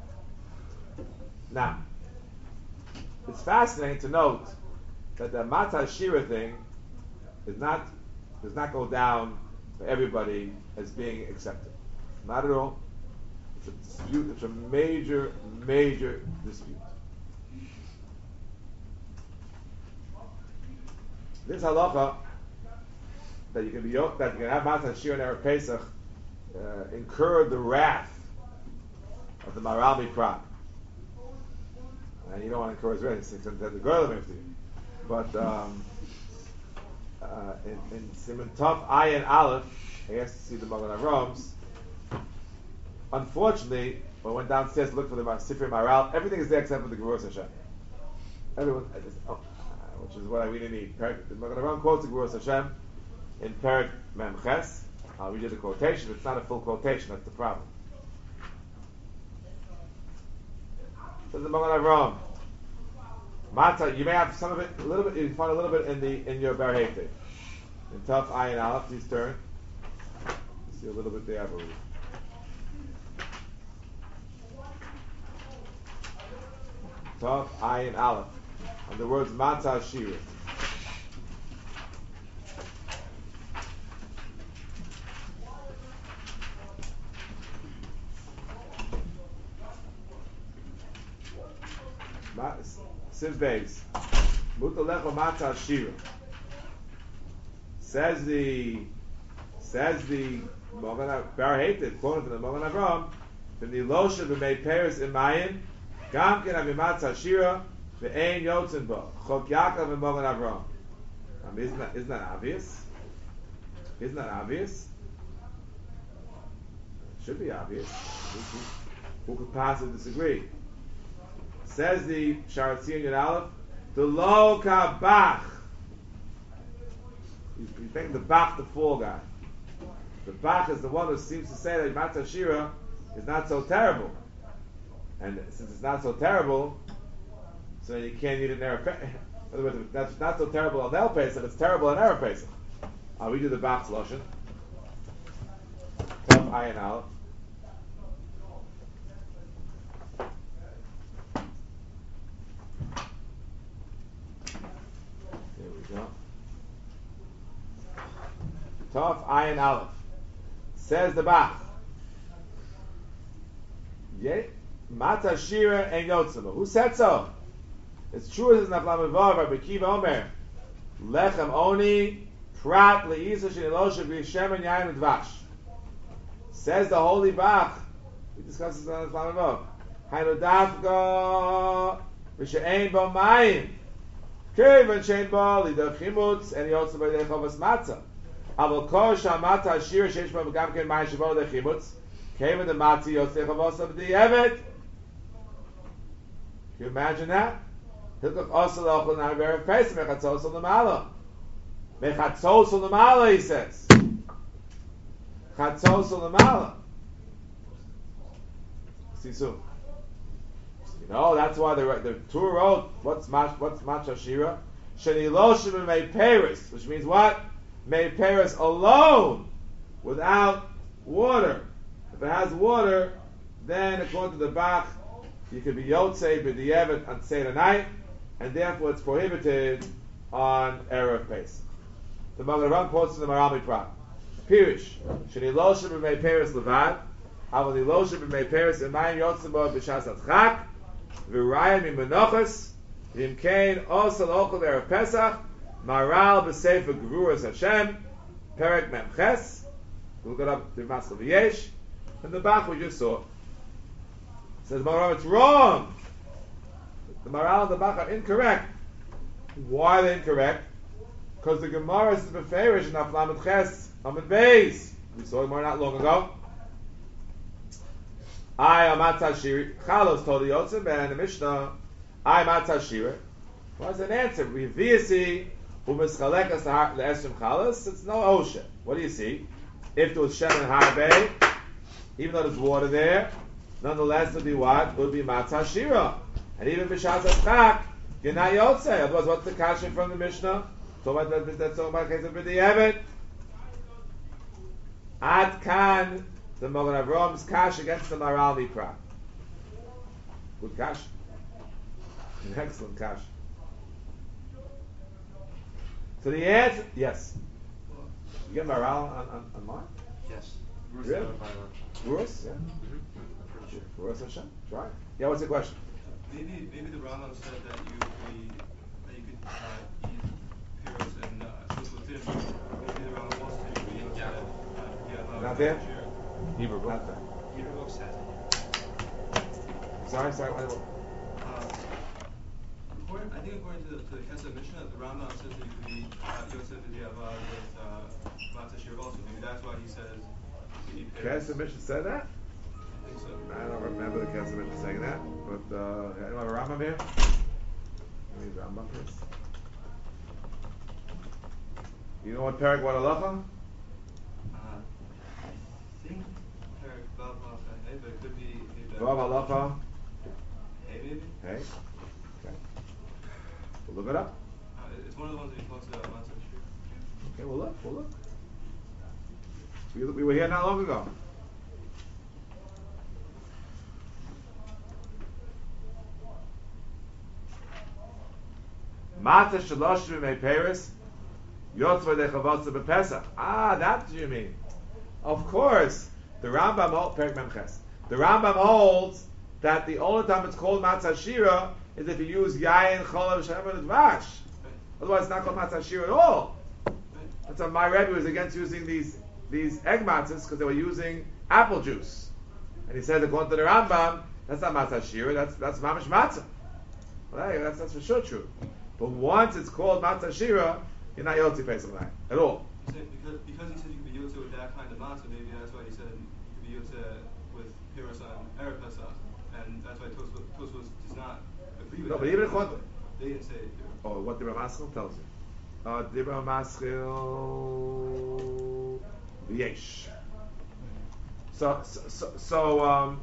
Now, it's fascinating to note that the Matzah Shira thing does not go down for everybody as being accepted. Not at all. It's a dispute. It's a major dispute. This halacha that you can have Matzah Shira and Erev Pesach incurred the wrath of the Maharal Miprat. And you don't want to encourage race, except that the girl after you. But in Simon Tov Ayin Aleph, I asked to see the Magen Avram's. Unfortunately, when I went downstairs to look for the Sifrei Maral, everything is there except for the Gevurah Hashem. Everyone, which is what I really need. The Magen Avram quotes the Gevurah Hashem in Perek Mem Ches. I'll read you the quotation. It's not a full quotation. That's the problem. Says the Magen Avram. Matzah, you may have some of it, a little bit. You can find a little bit in your Bar Heitev. In Tov Ayin Aleph, please turn. You see a little bit there, I believe. Tov Ayin Aleph, and the words Matzah Shira. Siv Beis, Mutalecho Matzah Shira. Says the Bar Heitev, quoting from the Magen Avram, from the Losha v'mei Peres Imayim, Gam ken avi Matzah Shira ve'ein yotzen bo Chok Yaakov and Magen Avram. Isn't that obvious? Isn't that obvious? It should be obvious. Who could possibly disagree? Says the Sharat Tzion Yud Aleph, the lo ka Bach. He's making the Bach the fall guy. The Bach is the one who seems to say that Matzah Shira is not so terrible. And since it's not so terrible, so you can't eat it in Erev Pesach. In other words, that's not so terrible on El Pesach, it's terrible on Erev Pesach. I'll read you the Bach's Lashon. Tov Ayin Aleph. Tov Ayin Aleph. Says the Bach. Matzah Shira ein yotzema. Who said so? It's true as Naflam Evav, Rabbi Kiva Omer. Lechem Oni, Prat Le'isa Shenilosha V'Yishem and Yain Dvash. Says the Holy Bach. We discussed this on Naflam Evav. Hainu Dafka V'She'ein Bo Mayim. Kevan Shein Bo Lidav Chimutz and Yotzema B'Yidei Chovas Matzah. Aval Kol Shamata Shira Sheish Bo V'Gam Ken Mayim Shebo Lidav Chimutz. Kevan the Matzah Yotzei Chovas B'Di'evet. Can you imagine that? Hilkach also lochel now very face mechatzos on the mala. Mechatzos on the mala, he says. Chatzos on the mala. See soon. You know that's why the Torah wrote what's Matzah Shira? Sheniloshim and made Paris, which means what? Made Paris alone, without water. If it has water, then according to the Bach, you could be Yotzei b'di'evet on Seder night, and therefore it's prohibited on Erev Pesach. The Magen Avram quotes from the Marami Prat. Pirish, Sheni Loshe b'mei Peres levad, Aval Ni Loshe b'mei Peres emayim yotzim bo b'shas adchak, v'rayim imenochas, v'imkein osel ochel Erev Pesach, Maral b'sefer Gevuras Hashem, Perek Mem Ches, we'll go up to Maskal V'yesh, and the Bach we just saw. Says Maral, it's wrong. The Maral and the Bach are incorrect. Why are they incorrect? Because the Gemara is beferish in Aflamet Ches Amid Beis. We saw it more not long ago. I Amatzah Shiri Chalos told the Yotzim and the Mishnah. I Amatzah Shiri. What's an answer? We v'yasi u'mischalekas le'esrim chalos. It's no osha. What do you see? If there was shem and harbe, even though there's water there, nonetheless it would be what? It would be Matzah Shira. And even B'Shas HaChak, you're not Yotzei. Otherwise, what's the kasha from the Mishnah? That's talking about the case of B'Di'evet. Ad Kan, the Magen Avram's kash against the Maral Mipra. Good kash. An excellent kash. So the answer, yes. You get Maral on mine? Yes. Really? Rus? Yeah. Rus Hashem? Try. Yeah, what's the question? Maybe the Rambam said that you could eat Piros and Shuslutim. Maybe the Rambam wants to be in Gad. Not there? Hebrew book. Not there. Hebrew book says it. Sorry. According, I think according to the Kesef Mishnah, the Rambam says that you could be Yosef B'diavad with matzah shir also. Maybe that's why he says you could eat pears. Kesef Mishnah said that? I think so. I don't remember the Kesef Mishnah saying that, but anyone have a Rambam here? Any Rambam please? You know what Perek what halacha? I think Perek Vav Halacha Hey, but it could be Vav halacha. Hey, maybe. Hey. Okay. We'll look it up. It's one of the ones that he talks about matzah shir. Okay, we'll look. We'll look. We were here not long ago. Mata shalosh b'mei peris, yotzvah dechavotza b'pesach. Ah, that's what you mean. Of course, the Rambam holds Perek Memches. The Rambam holds that the only time it's called matzah shira is if you use yayin, cholav, shem, and dvash. Otherwise, it's not called matzah shira at all. That's why my Rebbe was against using these egg matzahs because they were using apple juice. And he said, according to the Rambam, that's not matzah shira, that's mamish matzah. Well, hey, that's for sure true. But once it's called matzah shira, you're not yotzi pesach at all. Because he said you could be yotze with that kind of matzah, maybe that's why he said you could be yotze with piros on Erev Pesach, and that's why Tosfos does not agree with that. No, but even according to... They didn't say it. Oh, what Dibra Maschil tells you. Dibra Maschil V'yesh. So,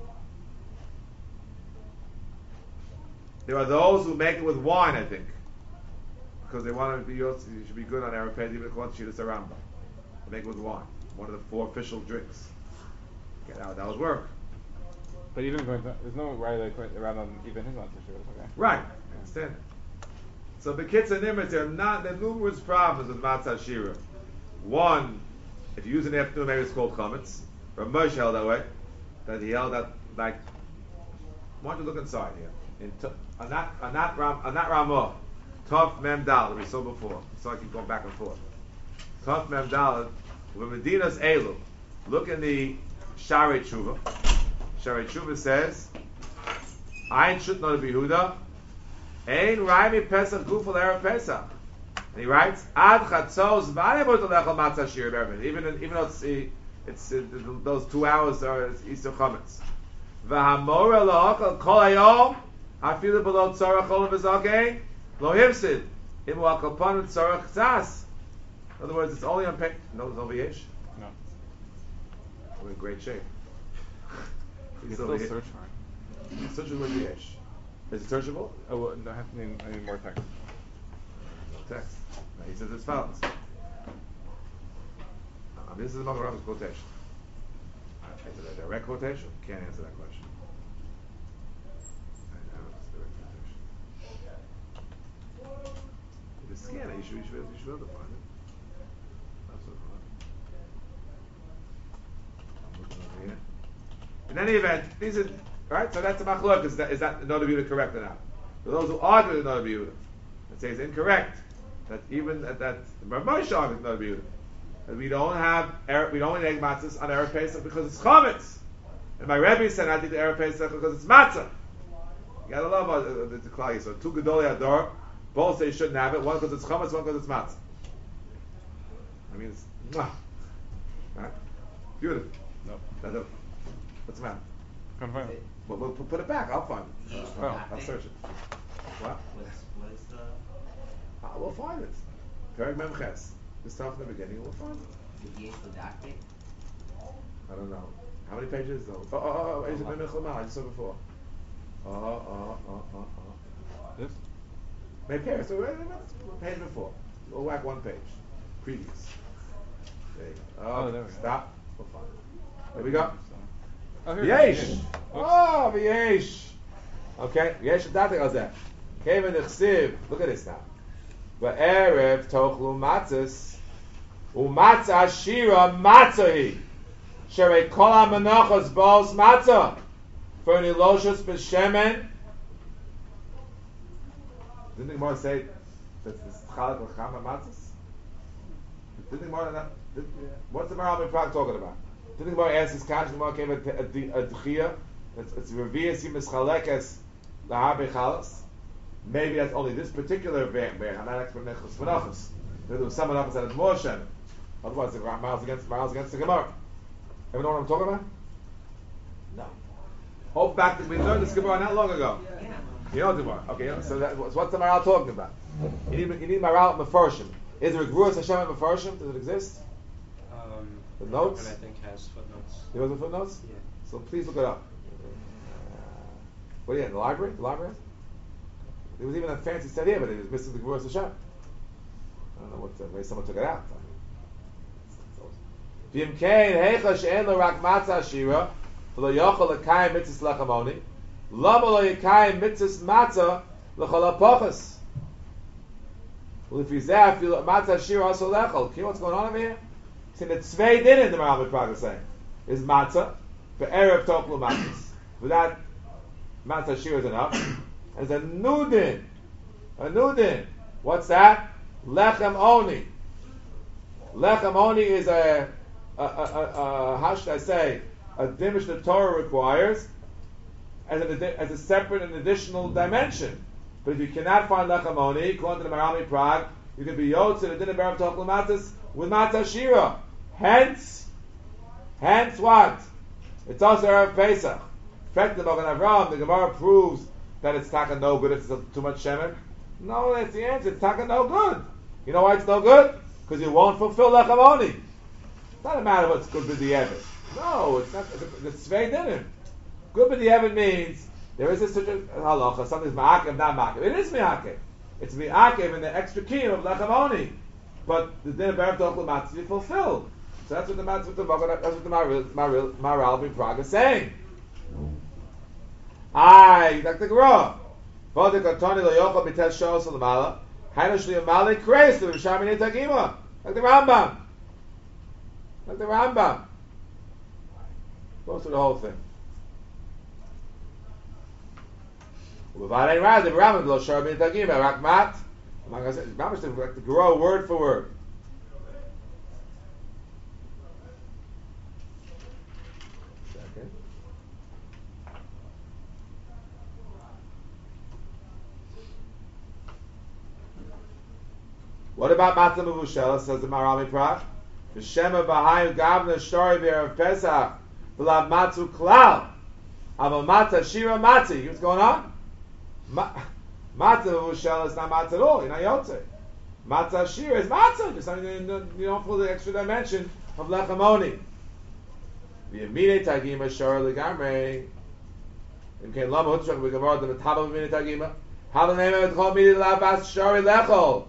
there are those who make it with wine, I think, because they want to be. You should be good on Erev Pesach, even according to Shitas Rambam. They make it with wine, one of the 4 official drinks. Okay, that would work. But even going to, there's no right around on even his matzah shir. Okay. Right, I understand. So the kids and nimmers, there are numerous problems with matzah shira. One, if you use it in the afternoon, maybe it's called chametz. Rav Moshe held that way. That he held that like. Why don't you look inside here? On that Ramah, Tov Mem Daled, we saw before. So I keep going back and forth. Tov Mem Daled, with Medina's Elu. Look in the Sharei Tshuva. Sharei Tshuva says, Ein Shut Not Behuda, Ein Raimi Pesach Gufal Erev Pesach. And he writes, Ad Chatzos V'anei Lechol Matzah Shir Be'ervin. Even though it's those 2 hours are Easter Chametz. V'hamora La'achal Kol Hayom, Hafilu B'lo Tzorach Chol V'Zakein, Lo Hifsid, Imu Akopon Tzorach Tzas. In other words, it's only on pay. No VH. No. We're in great shape. You can still search for it. Search with VH. Is it searchable? Oh, well, no, I need more text. No text. No, he says it's follows. This is Magen Avrahami's quotation. Is it a direct quotation? Can't answer that question. I know it's a direct quotation. If you scan it, you should be able to find it. That's what I'm looking over here. In any event, these are right. So that's a machlok. Is that Noda B'Yehuda correct or not? For those who argue with Noda B'Yehuda, that say it's incorrect. That even that Rav Moshe argues Noda B'Yehuda. That we don't eat egg matzahs on Erev Pesach because it's chametz. And my Rebbe said I think the Erev Pesach because it's matzah. You gotta love the klal. So 2 Gedolei Hador, both say you shouldn't have it. One because it's chametz, one because it's matzah. I mean, it's right? Beautiful. No. What's the matter? Can't find it. Well, we'll put it back. I'll find it. I'll search it. What? What is the We'll find it. Perek Memches. This stuff in the beginning, we'll find it. Yesh Ladaktik? I don't know. How many pages though? Oh, is it Memechel I just saw before. This? Maybe Paris. So what page before? We'll whack 1 page. Previous. There you go. Oh, there we go. Stop. We'll find it. There we go. Oh, here it is. V'yesh. Oh, v'yesh. Okay. V'yesh Ladaktik on that. Kevin Nechsiv. Look at this now. V'erev tochlu matzahs u'matzah shira matzahi sherei kol ha'menachos b'os matzah for niloshus b'shemen. Didn't the Gemara say that this chalak l'chama matzahs? Didn't the Gemara not? What's the Gemara talking about? Didn't the Gemara ask his kash? The Gemara came a dchia. It's revius yimis chalekes lahar bechalas. maybe that's only this particular ban. I'm not expert in Nechus Menachos. There was someone else that had more Shem. Otherwise, the miles against the Gemara. Ever know what I'm talking about? No. Hope back that we learned this Gemara not long ago. Yeah. You know the Gemara. Okay, so what's the Maral talking about? You need Maral Mefarshim. Is there a Gevuras Hashem at Mefarshim? Does it exist? The notes? And I think has footnotes. You know the footnotes? Yeah. So please look it up. What are you in the library? The library? There was even a fancy set here, but it was missing the Gevuras Hashem. I don't know what. Maybe someone took it out. V'im kein heicha she'en lo rak matzah shira v'lo yochel l'kayim mitzvahs lachamoni lama lo yekayim mitzvahs matzah l'chol ha'pochas. Well, if you say I feel matzah shira also lechol, you know what's going on over here? See, the tzvei din the Maral Prague is saying is matzah for erev toklu matzahs. Without matzah shira is enough. And there's a new din. A new din. What's that? Lechem oni. Lechem oni is a how should I say, a dimish the Torah requires as a separate and additional dimension. But if you cannot find lechem oni, according to the Maral Prague, you can be yotze the din of erev toklu matzahs with matzah shira. Hence what? It's also erev Pesach. In fact, the Magen Avraham, the Gemara proves that it's taka no good, it's too much shemen. No, that's the answer. It's taka no good. You know why it's no good? Because you won't fulfill lechem oni. It's not a matter of what's good b'di'evet. No, it's not. It's tzvei dinim. Good b'di'evet means there is such a halacha. Something's ma'akev, not ma'akev. It is ma'akev. It's ma'akev in the extra kiyum of lechem oni. But the din of erev toklu matzah is fulfilled. So that's what the Maral Prague is saying. Like the Gemara. Like the Rambam. Like the Rambam. Goes through the whole thing. I'm not going to grow word for word. Second. What about matzah mevushela? Says the Maral Prague. V'shema b'hayim gavna shori v'erev Pesach v'lav matzu klal. Aval matzah shira matzah. What's going on? Matzah mevushela is not matzah at all. You're not yotze. Matzah shira is matzah. Just something you don't feel the extra dimension of lechem oni. V'yemine tagima shori legamrei. Imkein lama hutzrach v'gamar the metaba v'yemine tagima. How the name of it called me to lav bas shori lechol.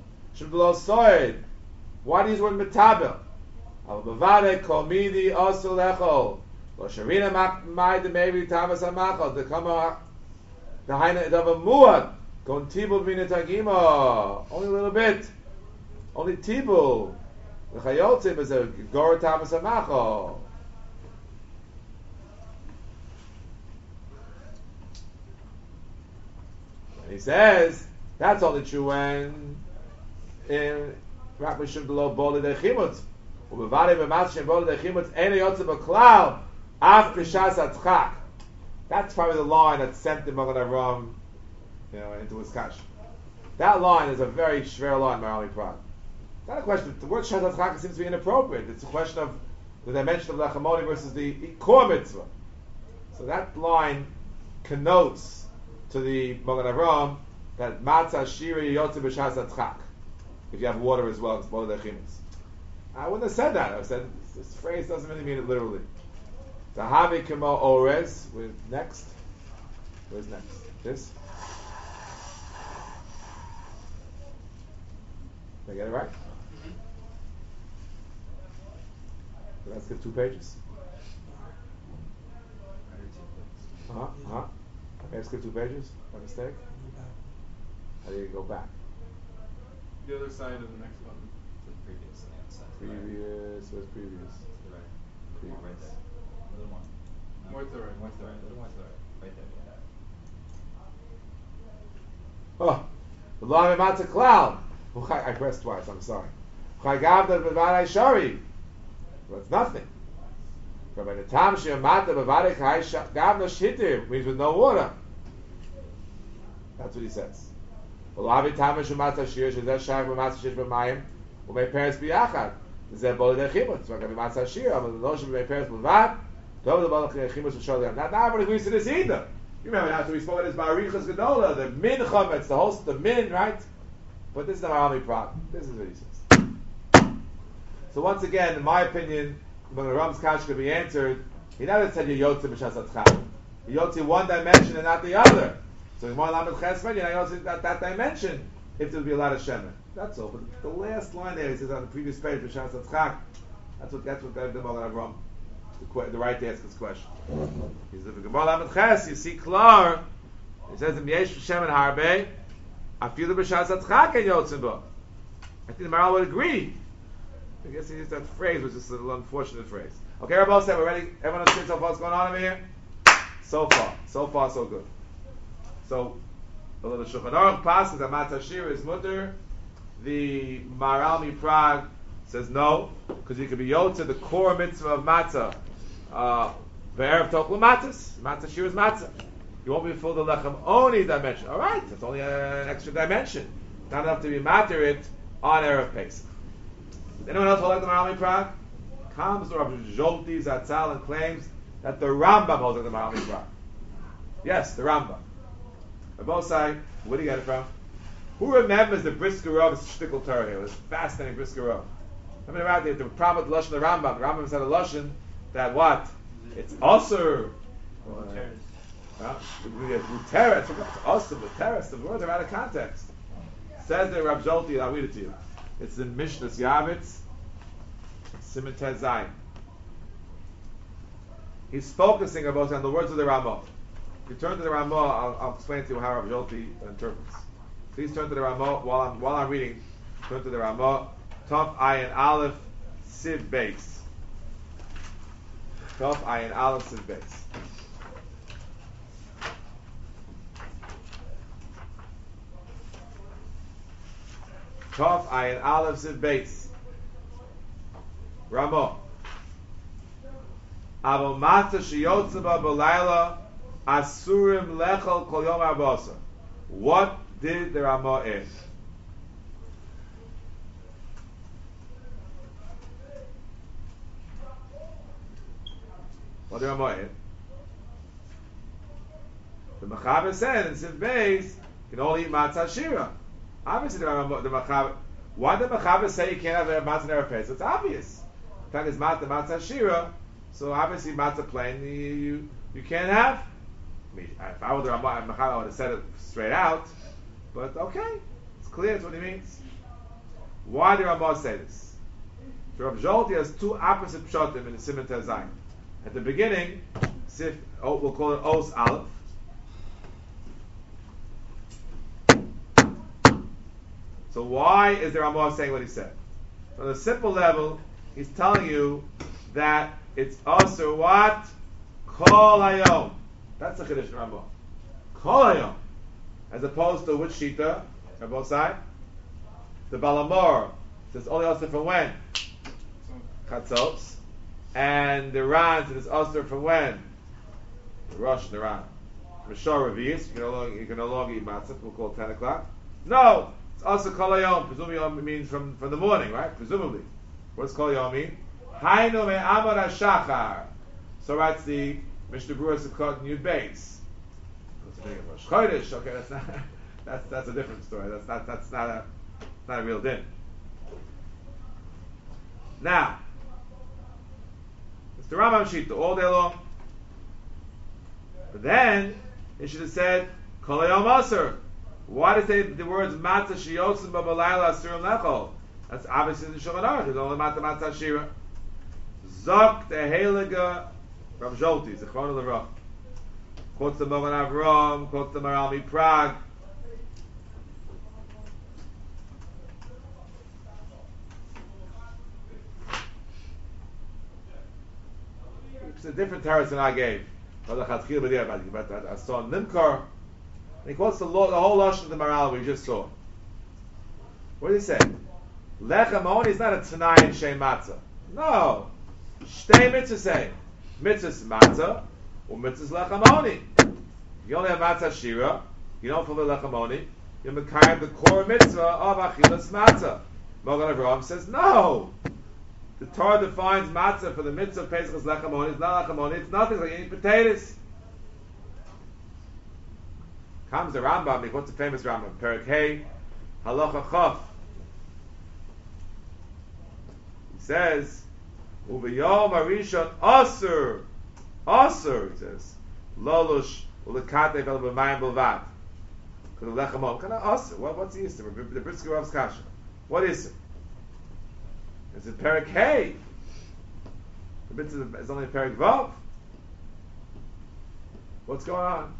Why do you use the word metabel? Al bavade kol midi also lechol. Lo sharina mai de mevi tamas amachol. The kama the haina of a muad. Kon tibul v'ina tagima. Only a little bit. Only tibul. The chayotzim is a gor tamas amachol. And he says that's only true when in Rak Mishum below Boli Dechimut. Ubevare b'matzim Boli Dechimut ene yotze b'klal af b'shas atchak. That's probably the line that sent the Magen Avraham, into his kash. That line is a very shver line, Maral Prague. It's not a question. The word shas atchak seems to be inappropriate. It's a question of the dimension of lechem oni versus the core mitzvah. So that line connotes to the Magen Avraham that matzah shiri yotze b'shas atchak. If you have water as well, it's both the chimus. I wouldn't have said that. I said this phrase doesn't really mean it literally. Zahavi kemo orez. With next. Where's next? This. Did I get it right? Did I skip 2 pages? Did I skip 2 pages? By mistake? How do you go back? The other side of the next one. The previous, on the other side. Previous, where's previous? To the right. Previous. Right there. A little more. No. More to the right. More to the right. A little more to the right. Right there. Oh, the law of matzah klal. I pressed twice. I'm sorry. Chagavda b'varei shari. That's nothing. But by the time she matzah b'varei gavna shitir means with no water. That's what he says. Olavi tamash umatzah shir shezeh shach b'matzah shish b'mayim u'mei peres b'yachad. Zeh bol yedei chimut. So I can be matzah shir. But lo shem b'mei peres b'vad. Tov the bol chimut sh'shol yam. Not everybody agrees to this either. You remember after we spoke about this Barichas Gedola, the min chametz, the host, the min, right? But this is the Marami problem. This is what he says. So once again, in my opinion, when the Ram's Kash could be answered, he never said you're Yotze B'Shas Atchak. You're Yotze one dimension and not the other. So in more Lamed Chesed, you're not Yotze that dimension if there would be a lot of Shemen. That's all. But the last line there, he says on the previous page, B'Shas Atchak, that's what the Magen Avram, the right to ask this question. He says, if the Gemara Lamed Ches, you see Klar, he says, in Yesh Shemen Harbe, I feel the B'Shas Atchak and Yotze Bo. I think the Maral would agree. I guess he used that phrase, which is a little unfortunate phrase. Okay, everybody said we're ready. Everyone understands so far what's going on over here? So far, so good. So, the Shulchan Aruch passes that Matzah Shir is mutter. The Maral MiPrague says no, because you could be yotze the core mitzvah of matzah. Ve'erev toklu matzahs. Matzah Shir is matzah. You won't be full the lechem only dimension. All right, that's only an extra dimension. Not enough to be matter it on Erev Pesach. Anyone else hold like the Maral MiPrague? Comes the Rabbi Zolti Zatzal and claims that the Rambam holds like the Maral MiPrague. Yes, the Rambam. On both sides, where do you get it from? Who remembers the Brisker Rav Shtickle Torah here? It was fascinating Brisker Rav. I mean, about the problem with the Lashon of the Rambam. The Rambam said a Lashon that what? It's Osir. Muteres. It's Osir, Muteres. The words are out of context. Says the Rabbi Zolti, I'll read it to you. It's in Mishnah Yavitz, Siman Tez Zayin. He's focusing about on the words of the Ramah. If you turn to the Ramah, I'll explain to you how Rabbi Zolti interprets. Please turn to the Ramah while I'm reading. Turn to the Ramah. Tov Ayin Aleph Siv Beis. Tov Ayin Aleph Siv Beis. Tov Ayin Aleph Siv Beis. Ramah. Avo Matzah Sheyotze Ba B'Layla Asurim Lechol Kol Yom Arbasa. What did the Ramah add? What did the Ramah add? The Mechaber said in Siv Beis, you can only eat Matzah Shira. Obviously, the Mechaber. Why did the Mechaber say you can't have Matzah Erev Pesach? It's obvious. In fact, it's Matzah Shira, so obviously Matzah plain you can't have. I mean, if I were the Mechaber, I would have said it straight out. But okay, it's clear. That's what he means. Why did Ramah say this? So Rabbi Zolti has two opposite pshatim in the Siman Tez Zayin. At the beginning, we'll call it Os Aleph. So why is the Ramah saying what he said? On a simple level, he's telling you that it's Asur what? Kol Hayom. That's the Chiddush Ramah. Kol Hayom. As opposed to which Shita? On both sides? The Balamor says only Asur from when? Chatzos. And the Ran says Asur from when? The Rosh and the Ran. Mishor Revius, you can no longer eat matzah, we'll call it 10 o'clock. No! It's also Kol Hayom. Presumably it means from the morning, right? Presumably. What does Kol Hayom mean? Hainu me Amar HaShachar. So writes the Mishnah Berurah Sukkot in Yud Beis. Okay, that's a different story. That's not a real din. Now, it's the Rambam Shita all day long. But then he should have said Kol Hayom Asur. Why does it say the words Matzah Sheyotzim Ba B'Layla Asurim Lechol? That's obviously the Shulchan Aruch. There's only Matzah Shira. Zok the Heilige Rav Zolti Zichron Levrach. Quotes the Magen Avram, quotes the Maral MiPrague. It's a different teretz than I gave. But I saw Nimkar. And he quotes the whole Lashon of the Maral we just saw. What did he say? Lechem only is not a Tanai and Shem Matzah. No. Shtei mitzvah say. Mitzvah's Matzah, or mitzvah's Lechem only. You only have Matzah Shira, you don't fulfill Lechem only. you're mekayim the core mitzvah of achilas matzah. Mogan Avraham says no. The Torah defines matzah for the mitzvah of Pesach as lechamoni. It's not lechamoni. It's nothing. It's like eating potatoes. Comes the Rambam. He quotes the famous Rambam. Perek Hey, Halacha Chaf. He says, "Uvayom Arishon Asur, Asur." He says, "Lolush ulekatei vel b'mayim b'lvad." Because the lechamon, kind of Asur. What's the issue? The Brisker Rav's kasha. What is it? It's in Perek Hey. The mitzvah is only in Perek Vav. What's going on?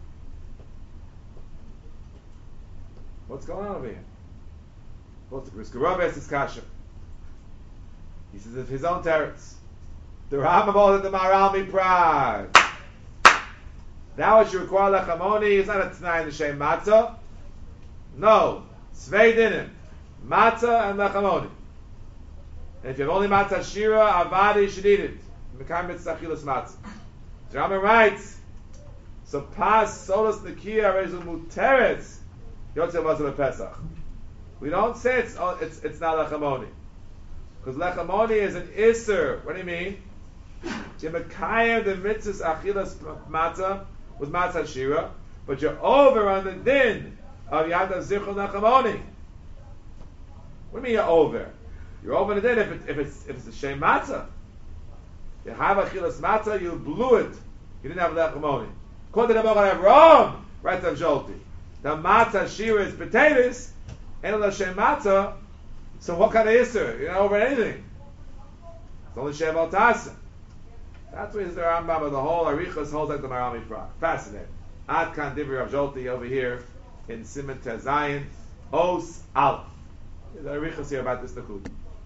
What's going on over here? What's the Brisker Rav asks his kasha? He says it's his own teretz. The Rambam holds that the Maharal miprag. Now what you require lechamoni is not a t'nai in the shem matzah. No, svei dinim, matzah and lechamoni. And if you have only matzah shira, avadi, you should eat it. Mekayim mitzvah achilas matzah. The Rambam writes, so pas solos nekiya rezu muteretz yotzei matzah b'Pesach. We don't say it's not lechamoni. Because lechamoni is an iser. What do you mean? You're mekayim the mitzvahs achilas matzah with matzah shira, but you're over on the din of yad zichron lechamoni. What do you mean you're over? You're over the din if it's a shem matzah. You have achilas matzah, you blew it. You didn't have lechamoni. According to the Mogan Avraham, right of Jolti, the matzah shira is potatoes, and the shem matzah. So what kind of iser? You're not over anything. It's only sheval tasa. That's why the Rambam of the whole Arichas holds like the Maharal miprag. Fascinating. Ad kan Divri Rav Jolti over here in Siman Tezayin Os Aleph. There's Arichas here about this Nakud.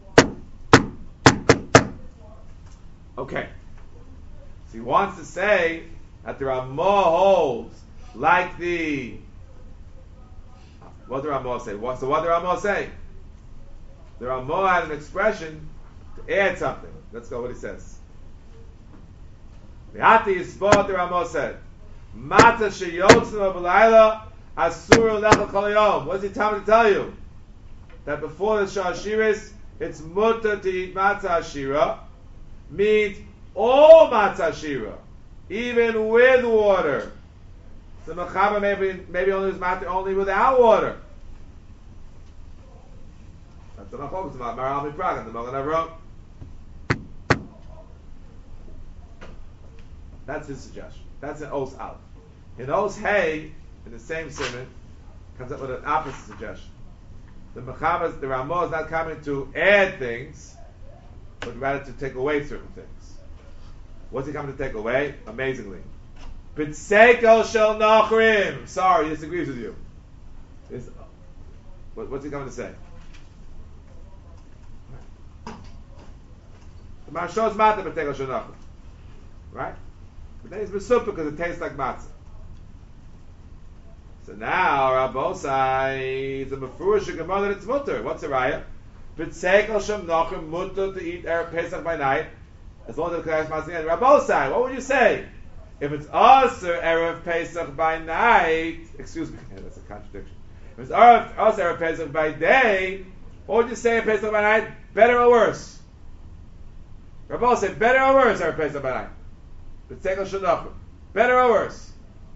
Okay. So he wants to say that the Ramah holds like the. What did the Ramah say? So what did the Ramah say? The Ramah had an expression to add something. Let's go what he says. The Hati Yisbot, the Ramah said, Mata sheyotzim b'layla asur lechel kol yom. What does he tell me to tell you? That before the Shah Shiris, it's mutter to eat matzah shira, means all matzah shira, even with water. So Mechaba maybe only is matzah only without water. That's the Maharal it's about Maharal miprag and the Mogan Avraham. That's his suggestion. That's in Os Aleph. In Os Hey, in the same simon, comes up with an opposite suggestion. The Ramah is not coming to add things, but rather to take away certain things. What's he coming to take away? Amazingly. B'tsekel shel nachrim. Sorry, he disagrees with you. What's he coming to say? The Marshal is matzah b'tsekel shel nachrim. Right? But then it's besupah because it tastes like matzah. So now Rabbosai is a mefurish gemara that it's mutter. What's the raya? B'tsekel shem nachrim mutter to eat erev Pesach by night as long as it's kadosh matzah. Rabbosai, what would you say? If it's aser erev Pesach by night, excuse me, that's a contradiction. If it's aser erev Pesach by day, what would you say erev Pesach by night? Better or worse? Rabbosai, better or worse erev Pesach by night? B'tsekel shem nachrim, better or worse?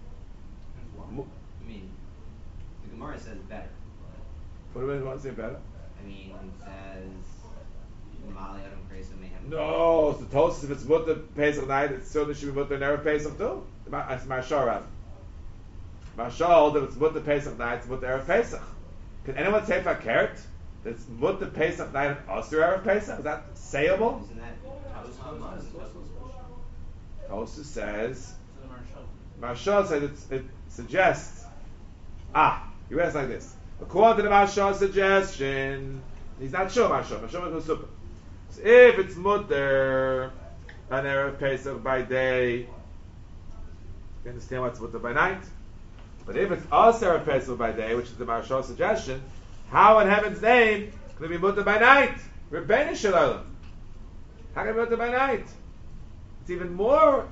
The Gemara says better. What do you want to say better? I mean, it says Mali Adam Kresa may have. No, it's the Tosas. If it's mutter Pesach night, it certainly should be mutter in erev Pesach too. It's Mashal rather. Mashal, if it's mutter Pesach night, it's mutter erev Pesach. Can anyone say fakert that it's mutter Pesach night and aser erev Pesach? Is that sayable? Isn't that Tosas says. Mashal says it suggests. He read it like this. According to the Mashal's suggestion, he's not sure Mashal. Mashal is super. So if it's mutter an erev Pesach by day, you understand what's mutter by night. But if it's also erev Pesach by day, which is the Mashal's suggestion, how in heaven's name can it be mutter by night? Rebbeinu Shalom. How can it be mutter by night? It's even more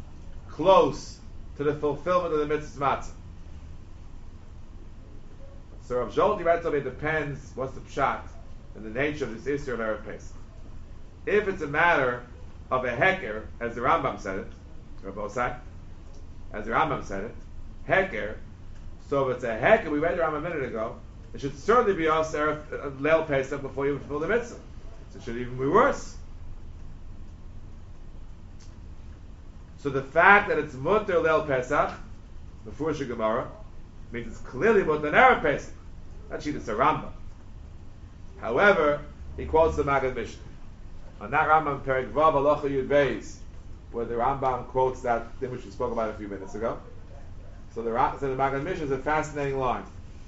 close to the fulfillment of the mitzvah matzah. So Rav Zolti writes over, it depends what's the pshat and the nature of this issue of Erev Pesach. If it's a matter of a heker, as the Rambam said it, or both sides, as the Rambam said it, heker, so if it's a heker, we read the Rambam a minute ago, it should certainly be us Leil Pesach before you fulfill the mitzvah. So it should even be worse. So the fact that it's mutter Leil Pesach, before Gemara, means it's clearly mutter Erev Pesach. That's the Rambam. However, he quotes the Maggid Mishnah. On that Rambam, Perek Vav Halacha Yud Beis, where the Rambam quotes that thing which we spoke about a few minutes ago. So the Maggid Mishnah is a fascinating line.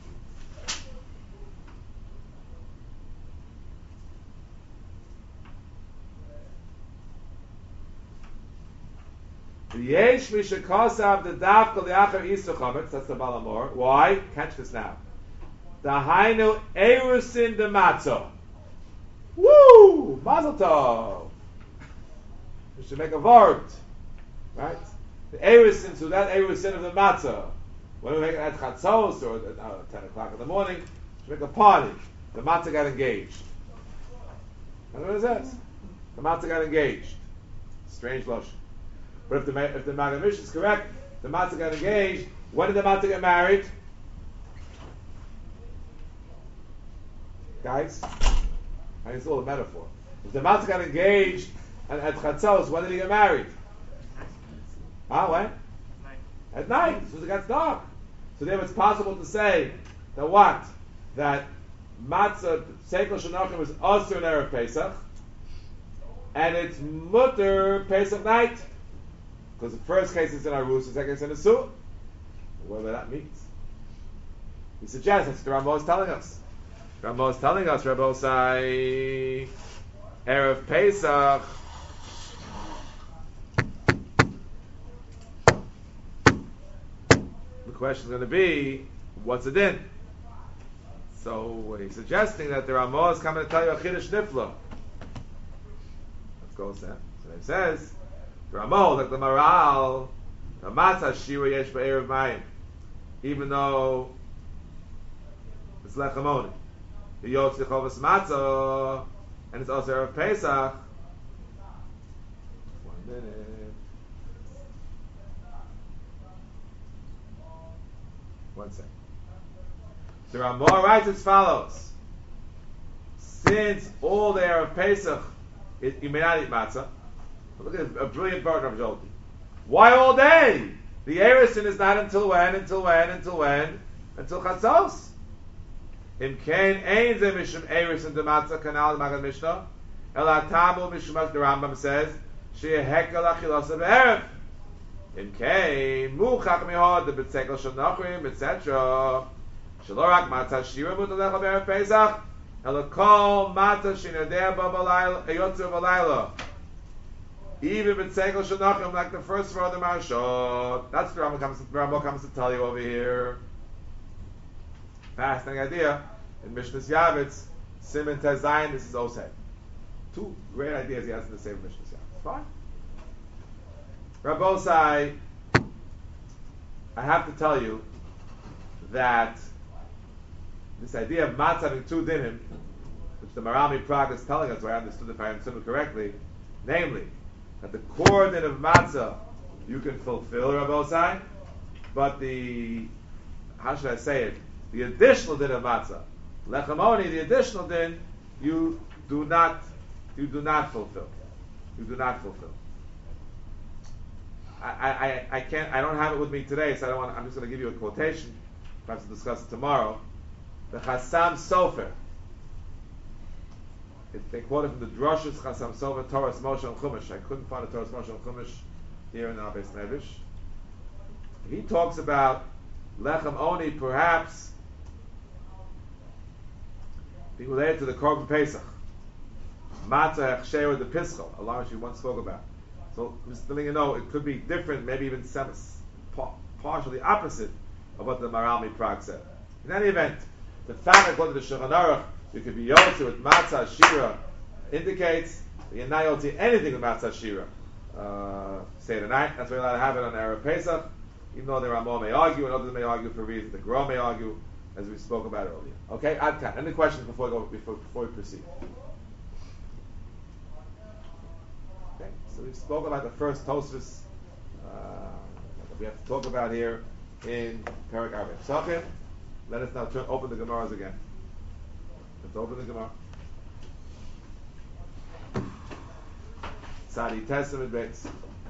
Yesh Mishakasav the Dafka Liachar Isuchametz. That's the Balamor. Why? Catch this now. The Hainu Erusin de Matzo. Woo! Mazel tov. We should make a vort, right? The erusin, so that erusin of the matzah. When we make it at chatzos or at 10 o'clock in the morning, we should make a party. The matzah got engaged. That's what it says. The matzah got engaged. Strange lotion. But if the Maggid Mishnah is correct, the matzah got engaged. When did the matzah get married? Guys? I think it's all a metaphor. If the matzah got engaged and at chatzos, when did he get married? When? At night. So it gets dark. So then it's possible to say that what? That matzah, Seikel Shanachim is also an Erev Pesach, and it's mutter Pesach night. Because the first case is in Arus, the second is in Asur. Whatever that means. He suggests that's what the Ramah is telling us. Ramah is telling us, Rabbi Osai, Erev Pesach. The question is going to be, what's it in? So he's suggesting that the Ramah is coming to tell you a Chiddush Nifla. Let's go with that. So he says, the Ramah, like the Maral, the Matzah Shira Yesh Ba'erev Mayim, even though it's Lechamoni. The Yotz Lechovas Matzah, and it's also Erev Pesach. 1 minute. 1 second. The Ramah writes as follows: since all the Erev Pesach, you may not eat matzah. Look at a brilliant partner of Jolti. Why all day? The Erusin is not until when? Until Chatzos. Im kein ein ze mishum Erusin de matzah kanal Maggid Mishnah. El atamu mishum, the Rambam says, she hekel achilas of erev. Im kein muchach mihod the betzekel shanachrim etc. Shalorak matzah shira mutalech erev Pesach. El kol matzah shinadeh babalayla eyotzer balayla. Even betzekel shanachrim, like the first row of the Marashot. That's the Rambam comes to tell you over here. Fascinating idea. In Mishnah Yavitz, Simon Tezayin, this is Osei. 2 great ideas he has in the same Mishnah Yavitz. Fine. Rabbi Osei, I have to tell you that this idea of matzah having 2 dinim, which the Marami Prague is telling us, so I understood if I understood it correctly, namely, that the core din of matzah you can fulfill, Rabbi Osei, but the, how should I say it, the additional din of matzah, lechamoni, the additional din, you do not fulfill. You do not fulfill. I can't. I don't have it with me today, so I don't want. I'm just going to give you a quotation. Perhaps we'll discuss it tomorrow. The Chassam Sofer. They quoted from the Drashos Chassam Sofer, Torah Moshe and Chumash. I couldn't find a Torah Moshe and Chumash here in the Beis Nevish. He talks about lechem oni, perhaps being related to the Korban Pesach. Matzah Hechsher the Pischal, a lot which we once spoke about. So, Mr. letting you know, it could be different, maybe even partially opposite of what the Marami Prague said. In any event, the fact that according to the Shulchan Aruch, you could be yotzi with matzah shira indicates that you're not yotzi anything with matzah shira. Say tonight, that's why you're allowed to have it on Erev Pesach, even though the Ramah may argue and others may argue for reasons. The Gra may argue as we spoke about earlier. Okay, Adkan. Any questions before we proceed? Okay, so we spoke about the first Tosfos that we have to talk about here in Perek Arba. Psachim. Let us now open the Gemaras again. Let's open the Gemara. Tzadi Testament Beis.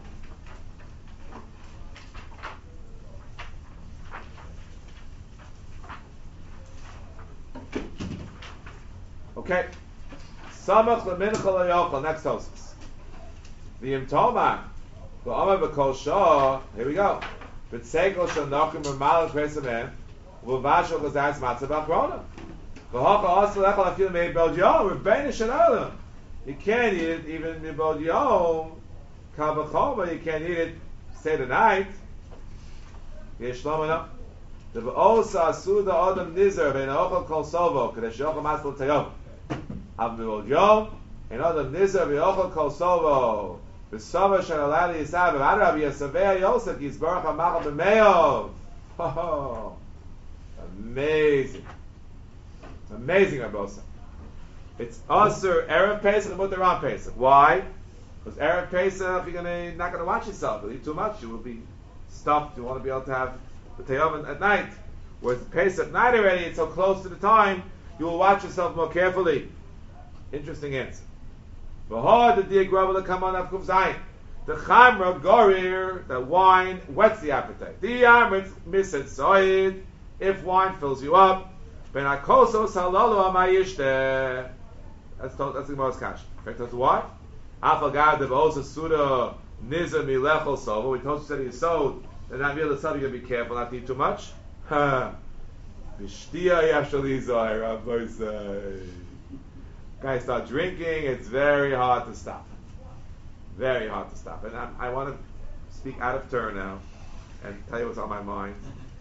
Okay. Samach lemincha leyochel. Next Tosfos. V'yim Toma. V'amar b'kol shah. Here we go. B'tzekel shanochim v'malach pesamem. V'vashol gazayis matzah b'achrona. V'hocha also lechol afil mei b'od yom. Rebbeinu shalom. You can't eat it even in b'od yom. Kal b'choma. You can't eat it. Say the night. Yesh lomana. The v'osa asuda adam nizer v'enochel kol sovo. Kadesh yochel matzah l'tayom. Av b'od yom. And adam nizer v'yochel kol sovo. V'sova shalali yisav. V'adav yasavei yosef yisbarach ha'machal b'meov. Oh, amazing. Amazing, Rabbosa. It's Asur Erev Pesach and Mutar on Pesach. Why? Because Erev Pesach, you're not going to watch yourself. You'll eat too much. You will be stuffed. You want to be able to have the Teyavim at night. Whereas Pesach night already, it's so close to the time, you will watch yourself more carefully. Interesting answer. V'hod the diagram will come on of Kuf Zayin. The Chamra Gorir, the wine, whets the appetite. The Yamrit Misset Soid, if wine fills you up. Ben Akosos Halalu Amayishte. That's the Gemara's kash. Correct? That's why? Afagad of Osa Suda Nizam Milechel Sovo. We told you that he sowed. And I'm really telling you to be careful not to eat too much. Vishtia Yashalizai, Rabbi say. Guys start drinking, it's very hard to stop. Very hard to stop. And I want to speak out of turn now and tell you what's on my mind.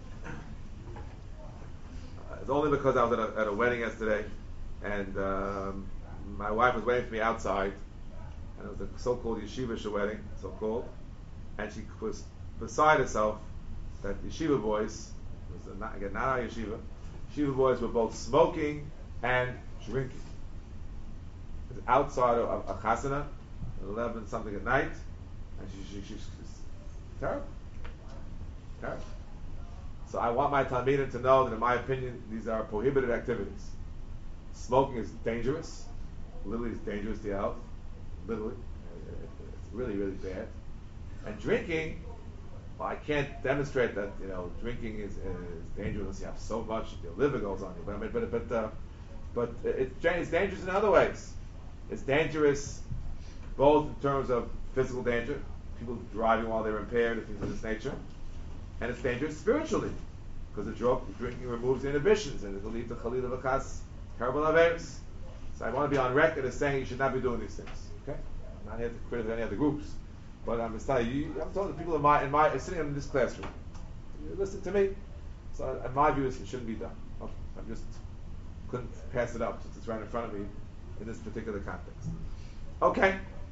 It's only because I was at a wedding yesterday, and my wife was waiting for me outside, and it was a so-called yeshivish wedding, so-called, and she was beside herself that yeshiva boys, not our yeshiva boys were both smoking and drinking. It was outside of a chasana, 11 something at night, and she's terrible. Terrible. So I want my Talmidim to know that, in my opinion, these are prohibited activities. Smoking is dangerous. Literally, it's dangerous to your health. Literally. It's really, really bad. And drinking, well, I can't demonstrate that, drinking is dangerous unless you have so much, your liver goes on you. But it's dangerous in other ways. It's dangerous both in terms of physical danger, people driving while they're impaired, and things of this nature. And it's dangerous spiritually, because the drinking removes the inhibitions, and it will lead to Chalil V'chas, terrible averos. So I want to be on record as saying you should not be doing these things. Okay, I'm not here to criticize any other groups, but I'm just telling you. I'm telling the people in my sitting in this classroom. You listen to me. So in my view, it shouldn't be done. Okay. I just couldn't pass it up since it's right in front of me in this particular context. Okay.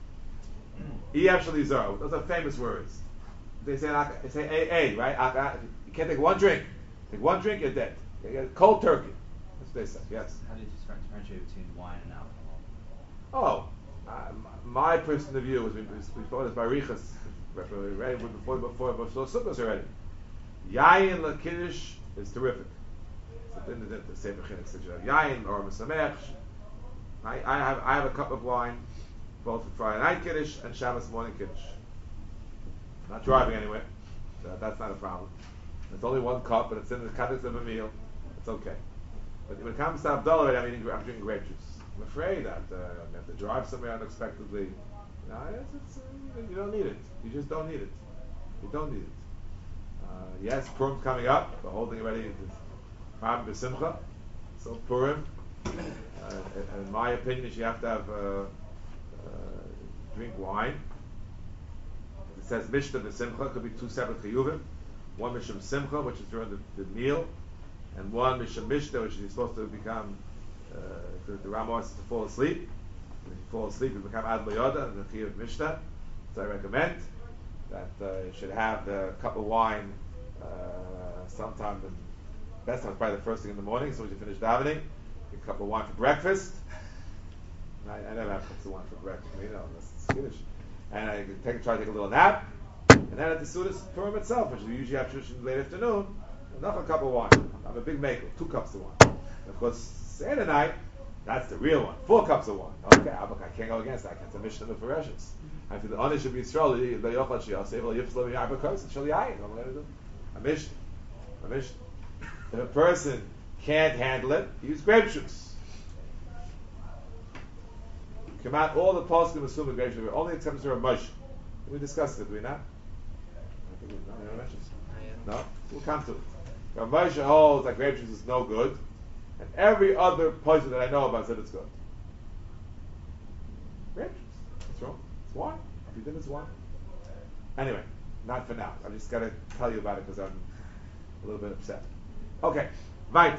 Those are famous words. They say AA, right? You can't take one drink. Take one drink, you're dead. You get cold turkey. That's what they say. Yes. How do you differentiate between wine and alcohol? My personal view was we thought this by Riches, right before Sukkos already. Yayin l'kiddush is terrific. So then the Sefer Chinuch says you have yayin or mesamech. I have a cup of wine, both for Friday night kiddush and Shabbos morning kiddush. I'm not driving anywhere, so that's not a problem. It's only one cup, but it's in the context of a meal. It's okay. But when it comes to Abdullah, I'm drinking grape juice. I'm afraid that I have to drive somewhere unexpectedly. You don't need it. You just don't need it. You don't need it. Yes, Purim's coming up. We're holding already Purim B'Simcha. So Purim, in my opinion, you have to have drink wine. It says Mishnah B'Simcha, could be two separate chiyuvim. One Mishum Simcha, which is during the meal, and one Mishum Mishnah, which is supposed to become, the Rama wants to fall asleep. When you fall asleep, you become Ad Loyoda, and the chiyuv Mishnah. So I recommend that you should have the cup of wine sometime best time is probably the first thing in the morning, as soon as you finish davening, get a cup of wine for breakfast. I never have cups of wine for breakfast, unless it's Kiddush. And I can try to take a little nap, and then at the Sudas Purim itself, which we usually have tradition late afternoon, another cup of wine. I'm a big maker, 2 cups of wine. And of course, Seder night, that's the real one, 4 cups of wine. Okay, I can't go against that. It's a mission of the Fereshus. I think the honor should be Yisrael, the Yochad Shiyah, Sevel Yifslo Yarbakos, and Shal Yayin. What am I going to do? A mission. If a person can't handle it, use grape juice. Come out all the poskim assume grape juice. Only exceptions are Moshe. We discussed it, did we not? I think we never mentioned it. No? We'll come to it. Rav Moshe holds that grape juice is no good, and every other poskim that I know about said it's good. Grape juice. What's wrong? It's wine. If you think it's wine. Anyway, not for now. I just got to tell you about it because I'm a little bit upset. Okay, weiter.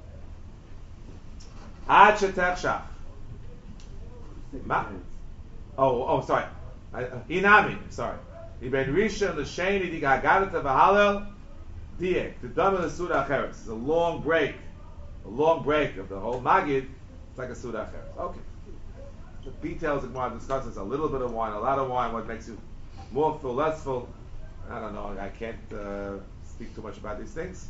Ad shetech shach. Sorry. Inami, sorry. Iben Rishon l'sheni di gagadata v'halel diek. The dam of the Suda Acheres. It's a long break of the whole Magid. It's like a Suda Acheres. Okay. The details of Gemara discusses a little bit of wine, a lot of wine. What makes you more full, less full? I don't know. I can't speak too much about these things.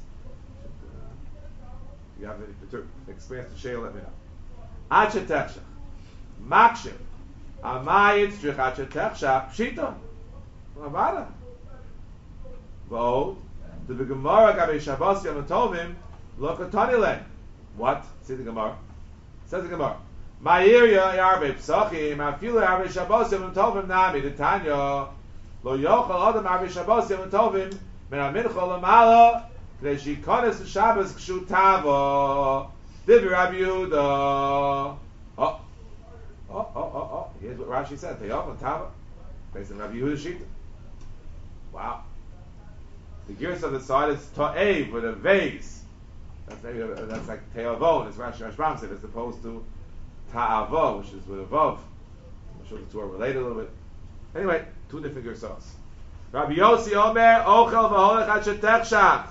If you have any experience to share, let me know. Ad shetech shach. Makshim. Amayit strich ad shetech shach. Pshita. Avada. V'od. The Gemara gabe Shabbos Yom Tovim lo katani le. What? See the Gemara. Says the Gemara. Ma'irya yarbe psachim afilu yarbe Shabbos Yom Tovim nami the Tanya lo yochal adam yarbe Shabbos Yom Tovim min ha-mincha lamala k'dei shikones Shabbos k'shutavo divi Rabbi Yehuda. Here's what Rashi said. Teyochal tava based on Rabbi Yehuda's shita. Wow. The gears of the side is ta'ev with a vase. That's like te'avon, as Rashi Rashbam said, as opposed to ta'avo, which is with a vav. I'm sure the two are related a little bit. Anyway, 2 different gears. Rabbi Yossi Omer, ochel v'holech ad shetech shach.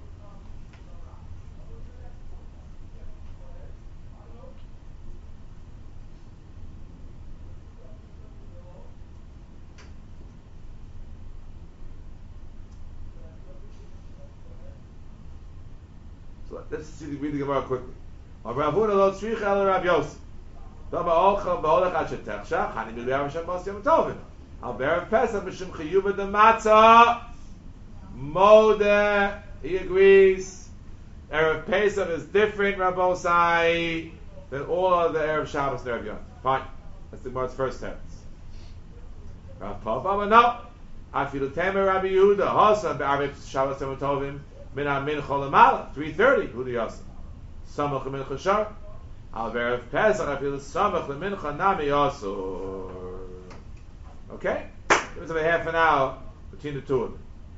Let's see read the Gemara quickly. Rav Huna lo tzrich el Rav Yossi. Dama ochel b'holech ad shetech shach. Hani milu Yom Shabbos Yom Tovim. Al be'erev Pesach b'shem chiyuv the matzah. Modeh. He agrees. Erev Pesach is different, Rabbosai, than all other Erev Shabbos and Erev Yom. Fine. That's the Gemara's first sentence. Rav Papa, no. Afilu temer Rabbi Yehuda. Hasan be'erev Shabbos Yom Tovim. Min ha-mincha lamala, 3:30. Who do you ask? Samach l'mincha shar. Al be'erev Pesach, I feel samach l'mincha nami yasur. Okay? It was about half an hour between the two of them.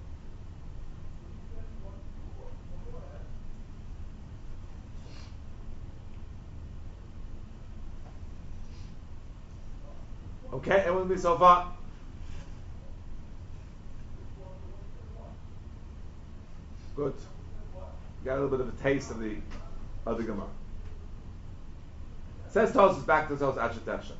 Okay, it will be so far. Good. Got a little bit of a taste of the Gemara. Says Tosfos back to Tosfos Ad Shetech Shach.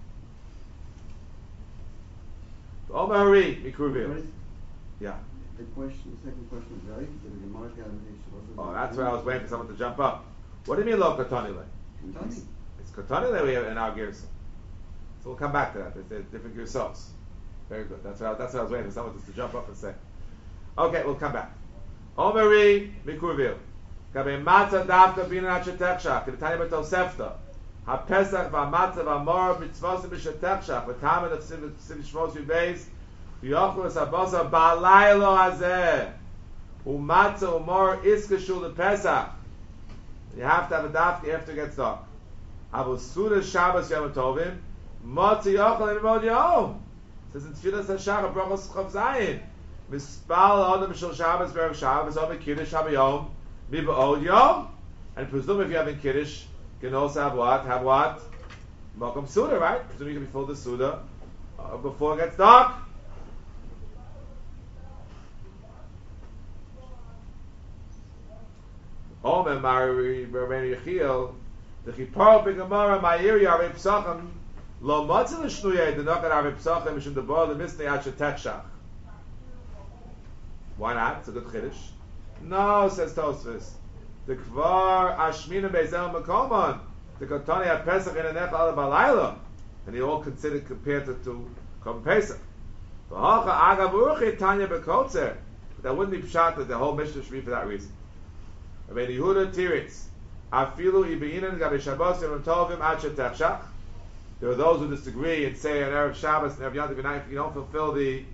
Omer Hari Mikruvil. Yeah. The second question is right. The Gemara Oh, that's where I was waiting for someone to jump up. What do you mean lo katanile? It's katanile we have in our Gersa. So we'll come back to that. There's different Gersos. Very good. That's what I was waiting for someone just to jump up and say. Okay, we'll come back. Omeri Mikurvil. Gabe matzah davka bina shetech shach. Kedetanya b'tosefta. HaPesach v'amatzah v'amor mitzvos b'shetech shach. V'tamen of Siv Shmos Yudbeis. V'yochel es habosa ba'laylo hazeh. Umatzah umor iskeshu l'Pesach. You have to have a dafka after it gets dark. Avu Suda Shabbos Yom Tovim. Matzah yochel imod yom. Says in Tfilas HaShach Brachos Chav Zayin. Mispal Adam Shel Shabbos Berev Shabbos Over Kiddush Habayom Miba'od Yom. And presume if you have in Kiddush, you can also have what? Have what? Mokum Suda, right? Presume you can be full the Suda before it gets dark. Omer Mari Rabbeinu Yechiel, the Chipar B'Gemara Ma'iri Arei Psachim Lo Matzil Shnuye the Nochad Arei Psachim Mishum the Bor the Misnei Asher Techshach. Why not? It's a good chiddush. No, says Tosfos. The Kvar Ashmina Bezel Makomon the Kotani HaPesach in Enech Ala Balayla, and he all considered compared to Korban Pesach. V'Hacha Agav Uruchi Tanya B'Kotzer. That wouldn't be pshat that the whole Mishnah should be for that reason. Rabbi Yehuda Tiritz, Afilu Ibeinan Gabi Shabbos Yom Tovim Ad Shetachshach. There are those who disagree and say on Erev Shabbos and Erev Yom Tov if you don't fulfill the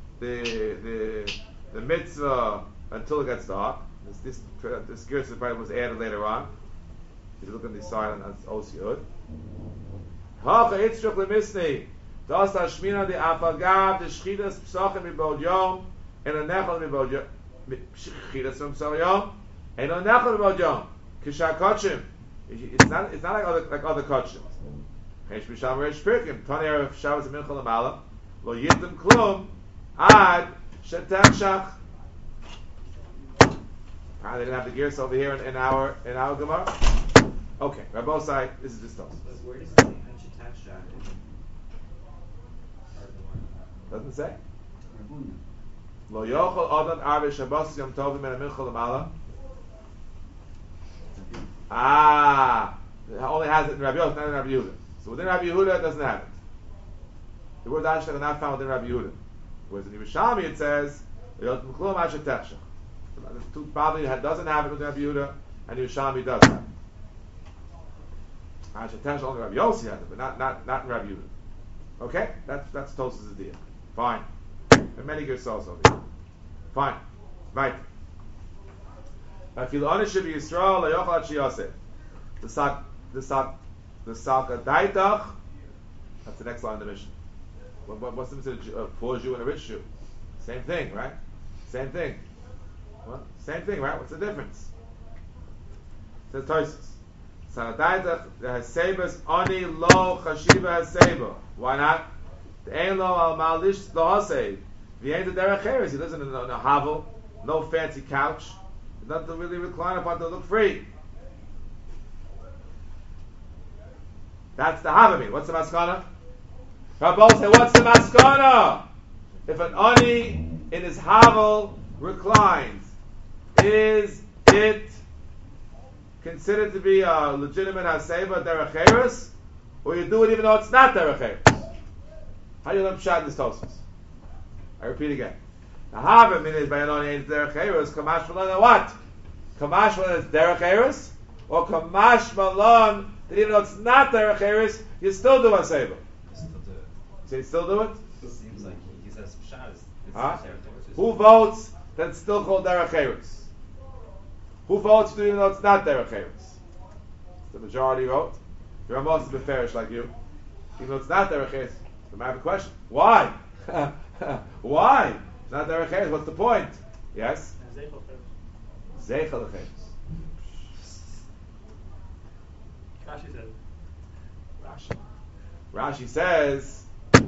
mitzvah until it gets dark. This Gersa probably was added later on. If you look at the silent as Osiyud. Hacha Yitzchak Lemisni Das Hashmina the Afagav the Shchidas Psachim Ibod Yom. And a nechal mibod yom, chidas from yom, and a nechal mibod yom, kishakotchim. It's not like other kotchim. Chesh b'sham reish pirkim. Tani erev Shabbos and mincha l'mala, lo yitim klum ad shetachshach. They didn't have the gears over here in our Gemara. Okay, Rabbosai, this is just us. Where does it say ad shetachshach? Doesn't say. Lo yochel adam arbe Shabbos yom tovim and mincha l'mala. It only has it in Rabbi Yochanan, not in Rabbi Yehuda. So within Rabbi Yehuda, it doesn't have it. The word Asher is not found within Rabbi Yehuda. Whereas in Yerushalmi it says, Yotim klum asher techshach. Probably doesn't have it within Rabbi Yehuda, and Yerushalmi does have it. Asher techshach, only Rabbi Yossi has it, but not in Rabbi Yehuda. Okay? That's Tosas' deal. Fine. And many good souls over here. Fine. Right. Afil Onishiv Yisrael Layochal Shiyosef. The Salkadaitach. That's the next line in the mission. What's the difference between a poor Jew and a rich Jew? Same thing, right? Same thing. Well, same thing, right? What's the difference? It says Tosis. Salkadaitach the Hasebas Oni Lo Chashiva Haseba. Why not? The Ein Lo Al Malish Lo Haseb. He ain't the derech eretz. He lives in a hovel, no fancy couch. Nothing to really recline upon to look free. That's the havamim. What's the maskana? Rabbos say, what's the maskana? If an ani in his hovel reclines, is it considered to be a legitimate haseba derech eretz, or you do it even though it's not derech eretz? How do you learn pshat in this Tosfos? I repeat again. The Havim is by an onion derech eretz. Kamash malon what? Kamash malon is derech eretz, or kamash malon that even though it's not derech eretz, you still do a seva. Still do it. So you still do it? Seems like he says pshat is Huh? territory. Who votes that it's still called derech eretz? Who votes to even though it's not derech eretz? The majority vote. You're almost beferish like you, even though it's not derech eretz. So I have a question. Why? Why? It's not derech eretz. What's the point? Yes? Zeichel l'cheres. Rashi says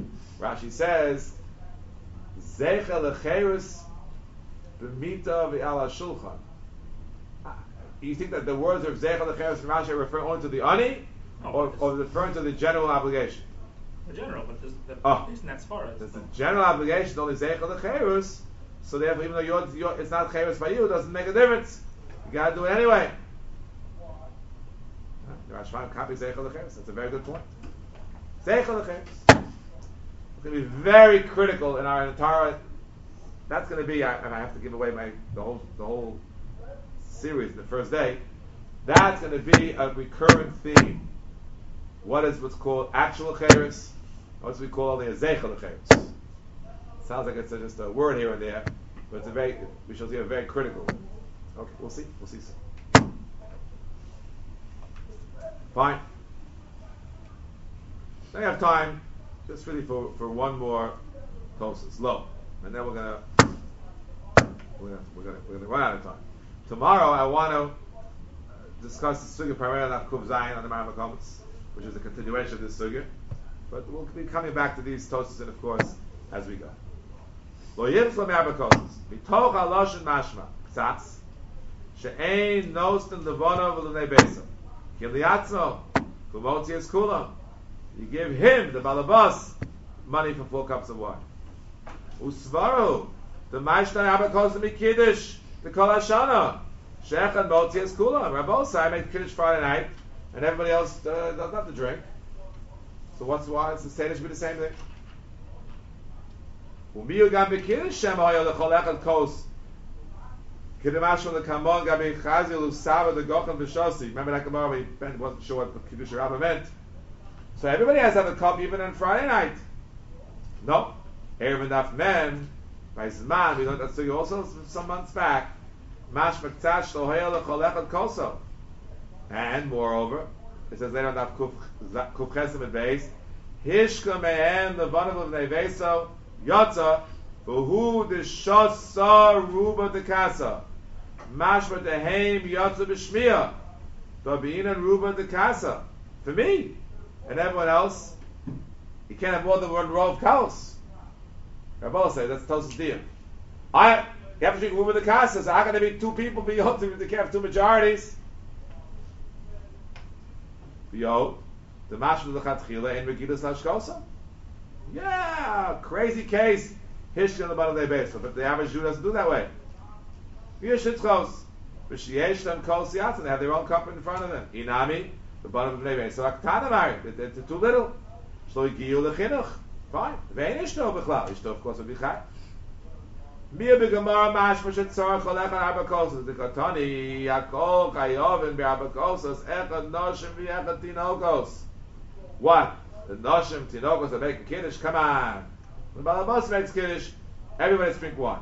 Zeichel l'cheres b'mita v'al hashulchan. You think that the words of Zeichel l'cheres from Rashi refer only to the ani, or referring to the general obligation? The general, but the reason that's far. There's the general obligation only Zeichel l'cheres, so therefore even though it's not cheres by you, it doesn't make a difference. You got to do it anyway. The Rashbam copies Zeichel l'cheres. That's a very good point. Zeichel l'cheres. It's going to be very critical in our entire. That's going to be, and I have to give away the whole series the first day. That's going to be a recurring theme. What is what's called actual cheres? What's we call only a zeichel l'cheres? Sounds like it's just a word here and there, but it's we shall see a very critical one. Okay, we'll see soon. Fine. Now you have time, just really for one more Tosas, low, and then we're gonna run out of time. Tomorrow I want to discuss the sugya parallel of Kuv Zayin on the Maram HaKometz, which is a continuation of this sugya, but we'll be coming back to these Tosas, and of course as we go. Lo yimtzlo me'arbakosas mitoch haloshin mashma tzatz She'ein nosten levana v'lunei beisa. Kim liatzmo, kumotzi es kula. You give him, the balabas, money for 4 cups of wine. Usvaru, the Maishtan Abakos the Kiddush, the Kol Hashana. Shechan motzi es kula. Rabbi I made Kiddush Friday night, and everybody else doesn't have to drink. So what's why? It's the Seder should be the same thing. Umiyu gam b'Kiddush Shem ha'yo l'chol echad kos. Kiddush on the Kamon gam b'Chazil u'Sava the Gochan b'Shosi. Remember that Gemara? Ben wasn't sure what Kiddush Rabbah meant. So everybody has to have a cup even on Friday night. No. Erev enough men. By Zman, we learned that so also some months back. Mash Maktash lo ha'yo l'chol echad koso. And moreover, it says later on that Kuf Chesim and Beis, Hishka me'en levanav of neveso yotza v'hu d'shasa ruba dekasa mashma deheim yotza b'shmiya v'bi'inan ruba dekasa for me and everyone else. You can't have more than one row of cows. Rabbi said that's Tosas Diyah. You have to drink ruba dekasa. So how can there be 2 people be yotza? They can't have 2 majorities. Yo, the mashma of the chatchila in Megillas Hashkosa. Yeah, crazy case. Hishka on the bottom of their base, but the average Jew doesn't do that way. Yishitzchos, v'shiyesh them kol siyatan. They have their own cup in front of them. Inami, the bottom of their base. So aktanamari, they're too little. Shlo yigiyu lechinuch. Fine. Ve'en ishto b'chlal. Ishto of course will be chai. Mia b'gemara mashma shetzorach olech on arba kosas. The katani yakol kayovin b'arba kosas echad noshim v'echad tinokos. What? The noshim tinokos are making kiddush. Come on. When Balabas makes kiddush, everybody drink one.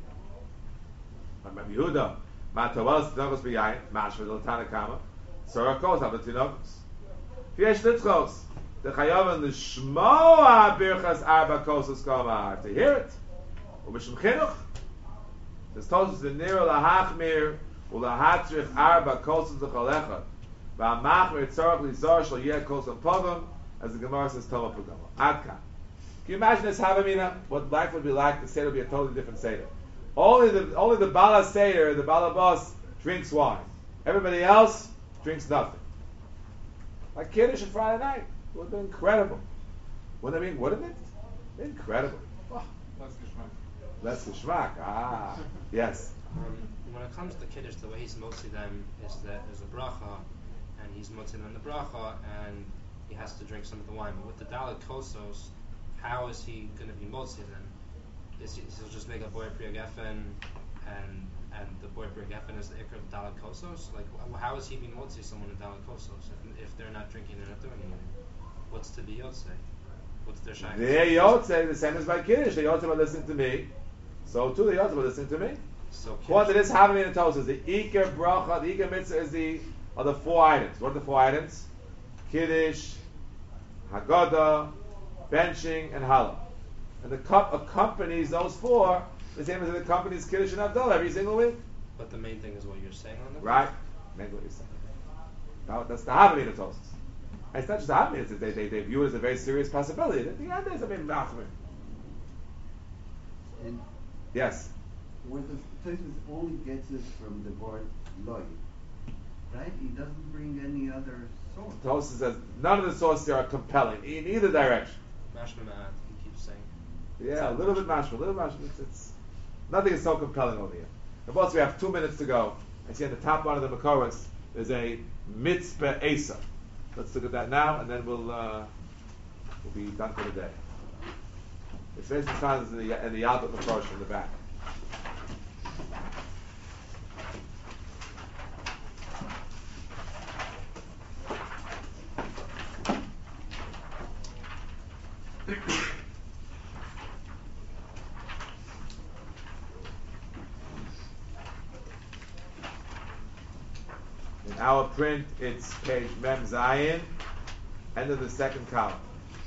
Rabbi Yehuda matawas tinokos b'yayin mashma l'tana kama. Tzorach kos have the tinokos. V'yesh litzchos. The chayovin l'shmoa birchas arba kosas kama. To hear it. Ubishum chinuch. This tells us the nira lahachmir ulahatrich arba kosim zechalecha va'amachmir tzarach lizar shal yeh kosim pogam, as the Gemara says Tova Pogam. Adka. Can you imagine this Havamina? What life would be like? The Seder would be a totally different Seder. Only the Bala Seder, the Bala Bas, drinks wine. Everybody else drinks nothing. Like Kiddush on Friday night. It would be incredible. Wouldn't it be? Wouldn't it? Incredible. Oh. Less geschmack. Ah, yes. When it comes to Kiddush, the way he's motzi them is that there's a bracha, and he's motzi them the bracha, and he has to drink some of the wine. But with the Dalet Kosos, how is he going to be motzi them? He'll just make a boy priya gefen, and the boy priya gefen is the ikr of Dalet Kosos? Like, how is he being motzi someone in Dalet Kosos if they're not drinking, they're not doing anything? What's to the Yotzei? What's their shaykhs? Their Yotzei, the same as by Kiddush. The Yotzei will listen to me. So too, the Yotzei will listen to me. So what did this happen in the Tosas? The Iker bracha, the Iker mitzvah are the 4 items. What are the 4 items? Kiddush, Haggadah, benching, and Halah. And the cup accompanies those 4 the same as it accompanies Kiddush and Havdalah every single week. But the main thing is what you're saying on the right. Main what you're saying. Now, that's the Havamina in the Tosas. And it's not just the Havamina; they view it as a very serious possibility. At the end, there's a bit machmir. Yes. When the Tosfos only gets it from the word loy, right? He doesn't bring any other source. Tosfos says none of the sources are compelling in either direction. Mashma ma'at, he keeps saying. Yeah, a little bit mashma, it's nothing is so compelling over here. Of course, we have 2 minutes to go. I see on the top one of the Makoros there's a mitzvah Esa. Let's look at that now, and then we'll be done for the day. It's based on in the Yalkut Makoros in the back. In our print, it's page Mem Zayin, end of the 2nd column.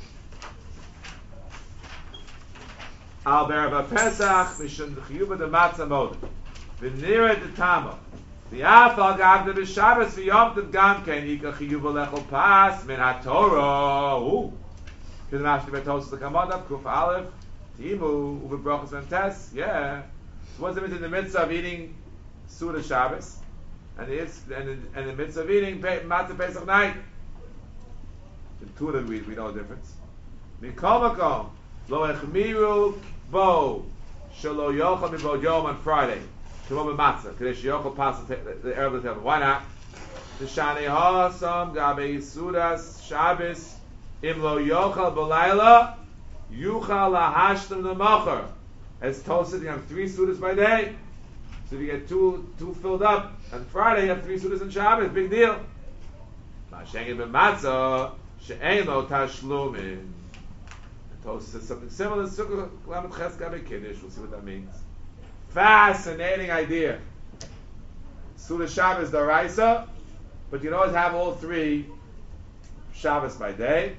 Al Berava Pesach, Mishum Chiyuba de Matzah Moed, V'nira de Tamo, V'afal Gavde B'Shabbos V'yom Tev Gam Ken Yika Chiyuba Lechol Pas Min HaTorah. Ooh. K'dem Ashti B'Tosos L'Kamodav Kuf Aleph Timu U'B'Brochos V'Tes. Yeah. So what's the mitzvah in the midst of eating Suda Shabbos? and the mitzvah of eating matzah Pesach night. Intuitively, we know the difference. Mikol makom lo echmiru bo shelo yochel mibod yom on Friday. Shemo b'matzah kadesh yochel pass the erev l'tevah. Why not? The shani ha'asam gabe sudas Shabbos im lo yochel b'layla yuchal lahashtem l'mocher. As Tosad, you have 3 sudas by day. So if you get two filled up on Friday, you have 3 sudas on Shabbos. Big deal. Ma'ashengin b'matzah she'ein lo tashlumin. Tosad says something similar. Sukkah lamet ches gabe kiddush. We'll see what that means. Fascinating idea. Suda Shabbos daraisa, but you can always have all 3 Shabbos by day.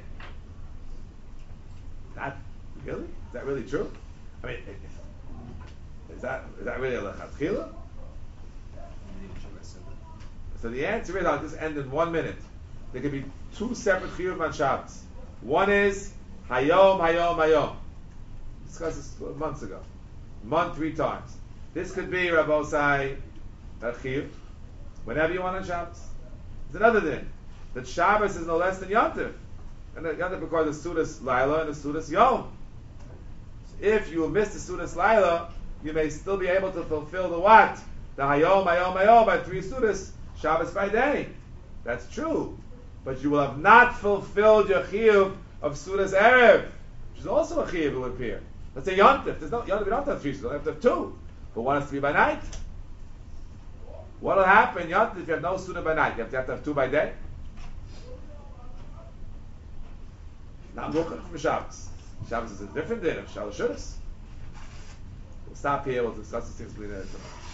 That really? Is that really true? I mean, is that really a lechatchila? So the answer is, I'll just end in 1 minute. There could be 2 separate chiyuv on Shabbos. One is hayom, hayom, hayom. We discussed this months ago. Month 3 times. This could be Rabbosai a chiyuv whenever you want on Shabbos. There's another thing, that Shabbos is no less than Yontif. And the Yontif because the Sudas Laila and the Sudas Yom. If you miss the Sudas Laila, you may still be able to fulfill the what? The Hayom, Hayom, Hayom by 3 Sudas, Shabbos by day. That's true. But you will have not fulfilled your chiyuv of Sudas Erev, which is also a chiyuv, it would appear. Let's say Yontif. There's no Yontif, we don't have 3 Sudas, we have to have 2. But one has to be by night. What will happen, Yontif, if you have no Suda by night? You have to have 2 by day? Not looking for Shabbos. Shabbos is a different day of Shalosh Shudas. We'll stop here. We'll discuss these things later.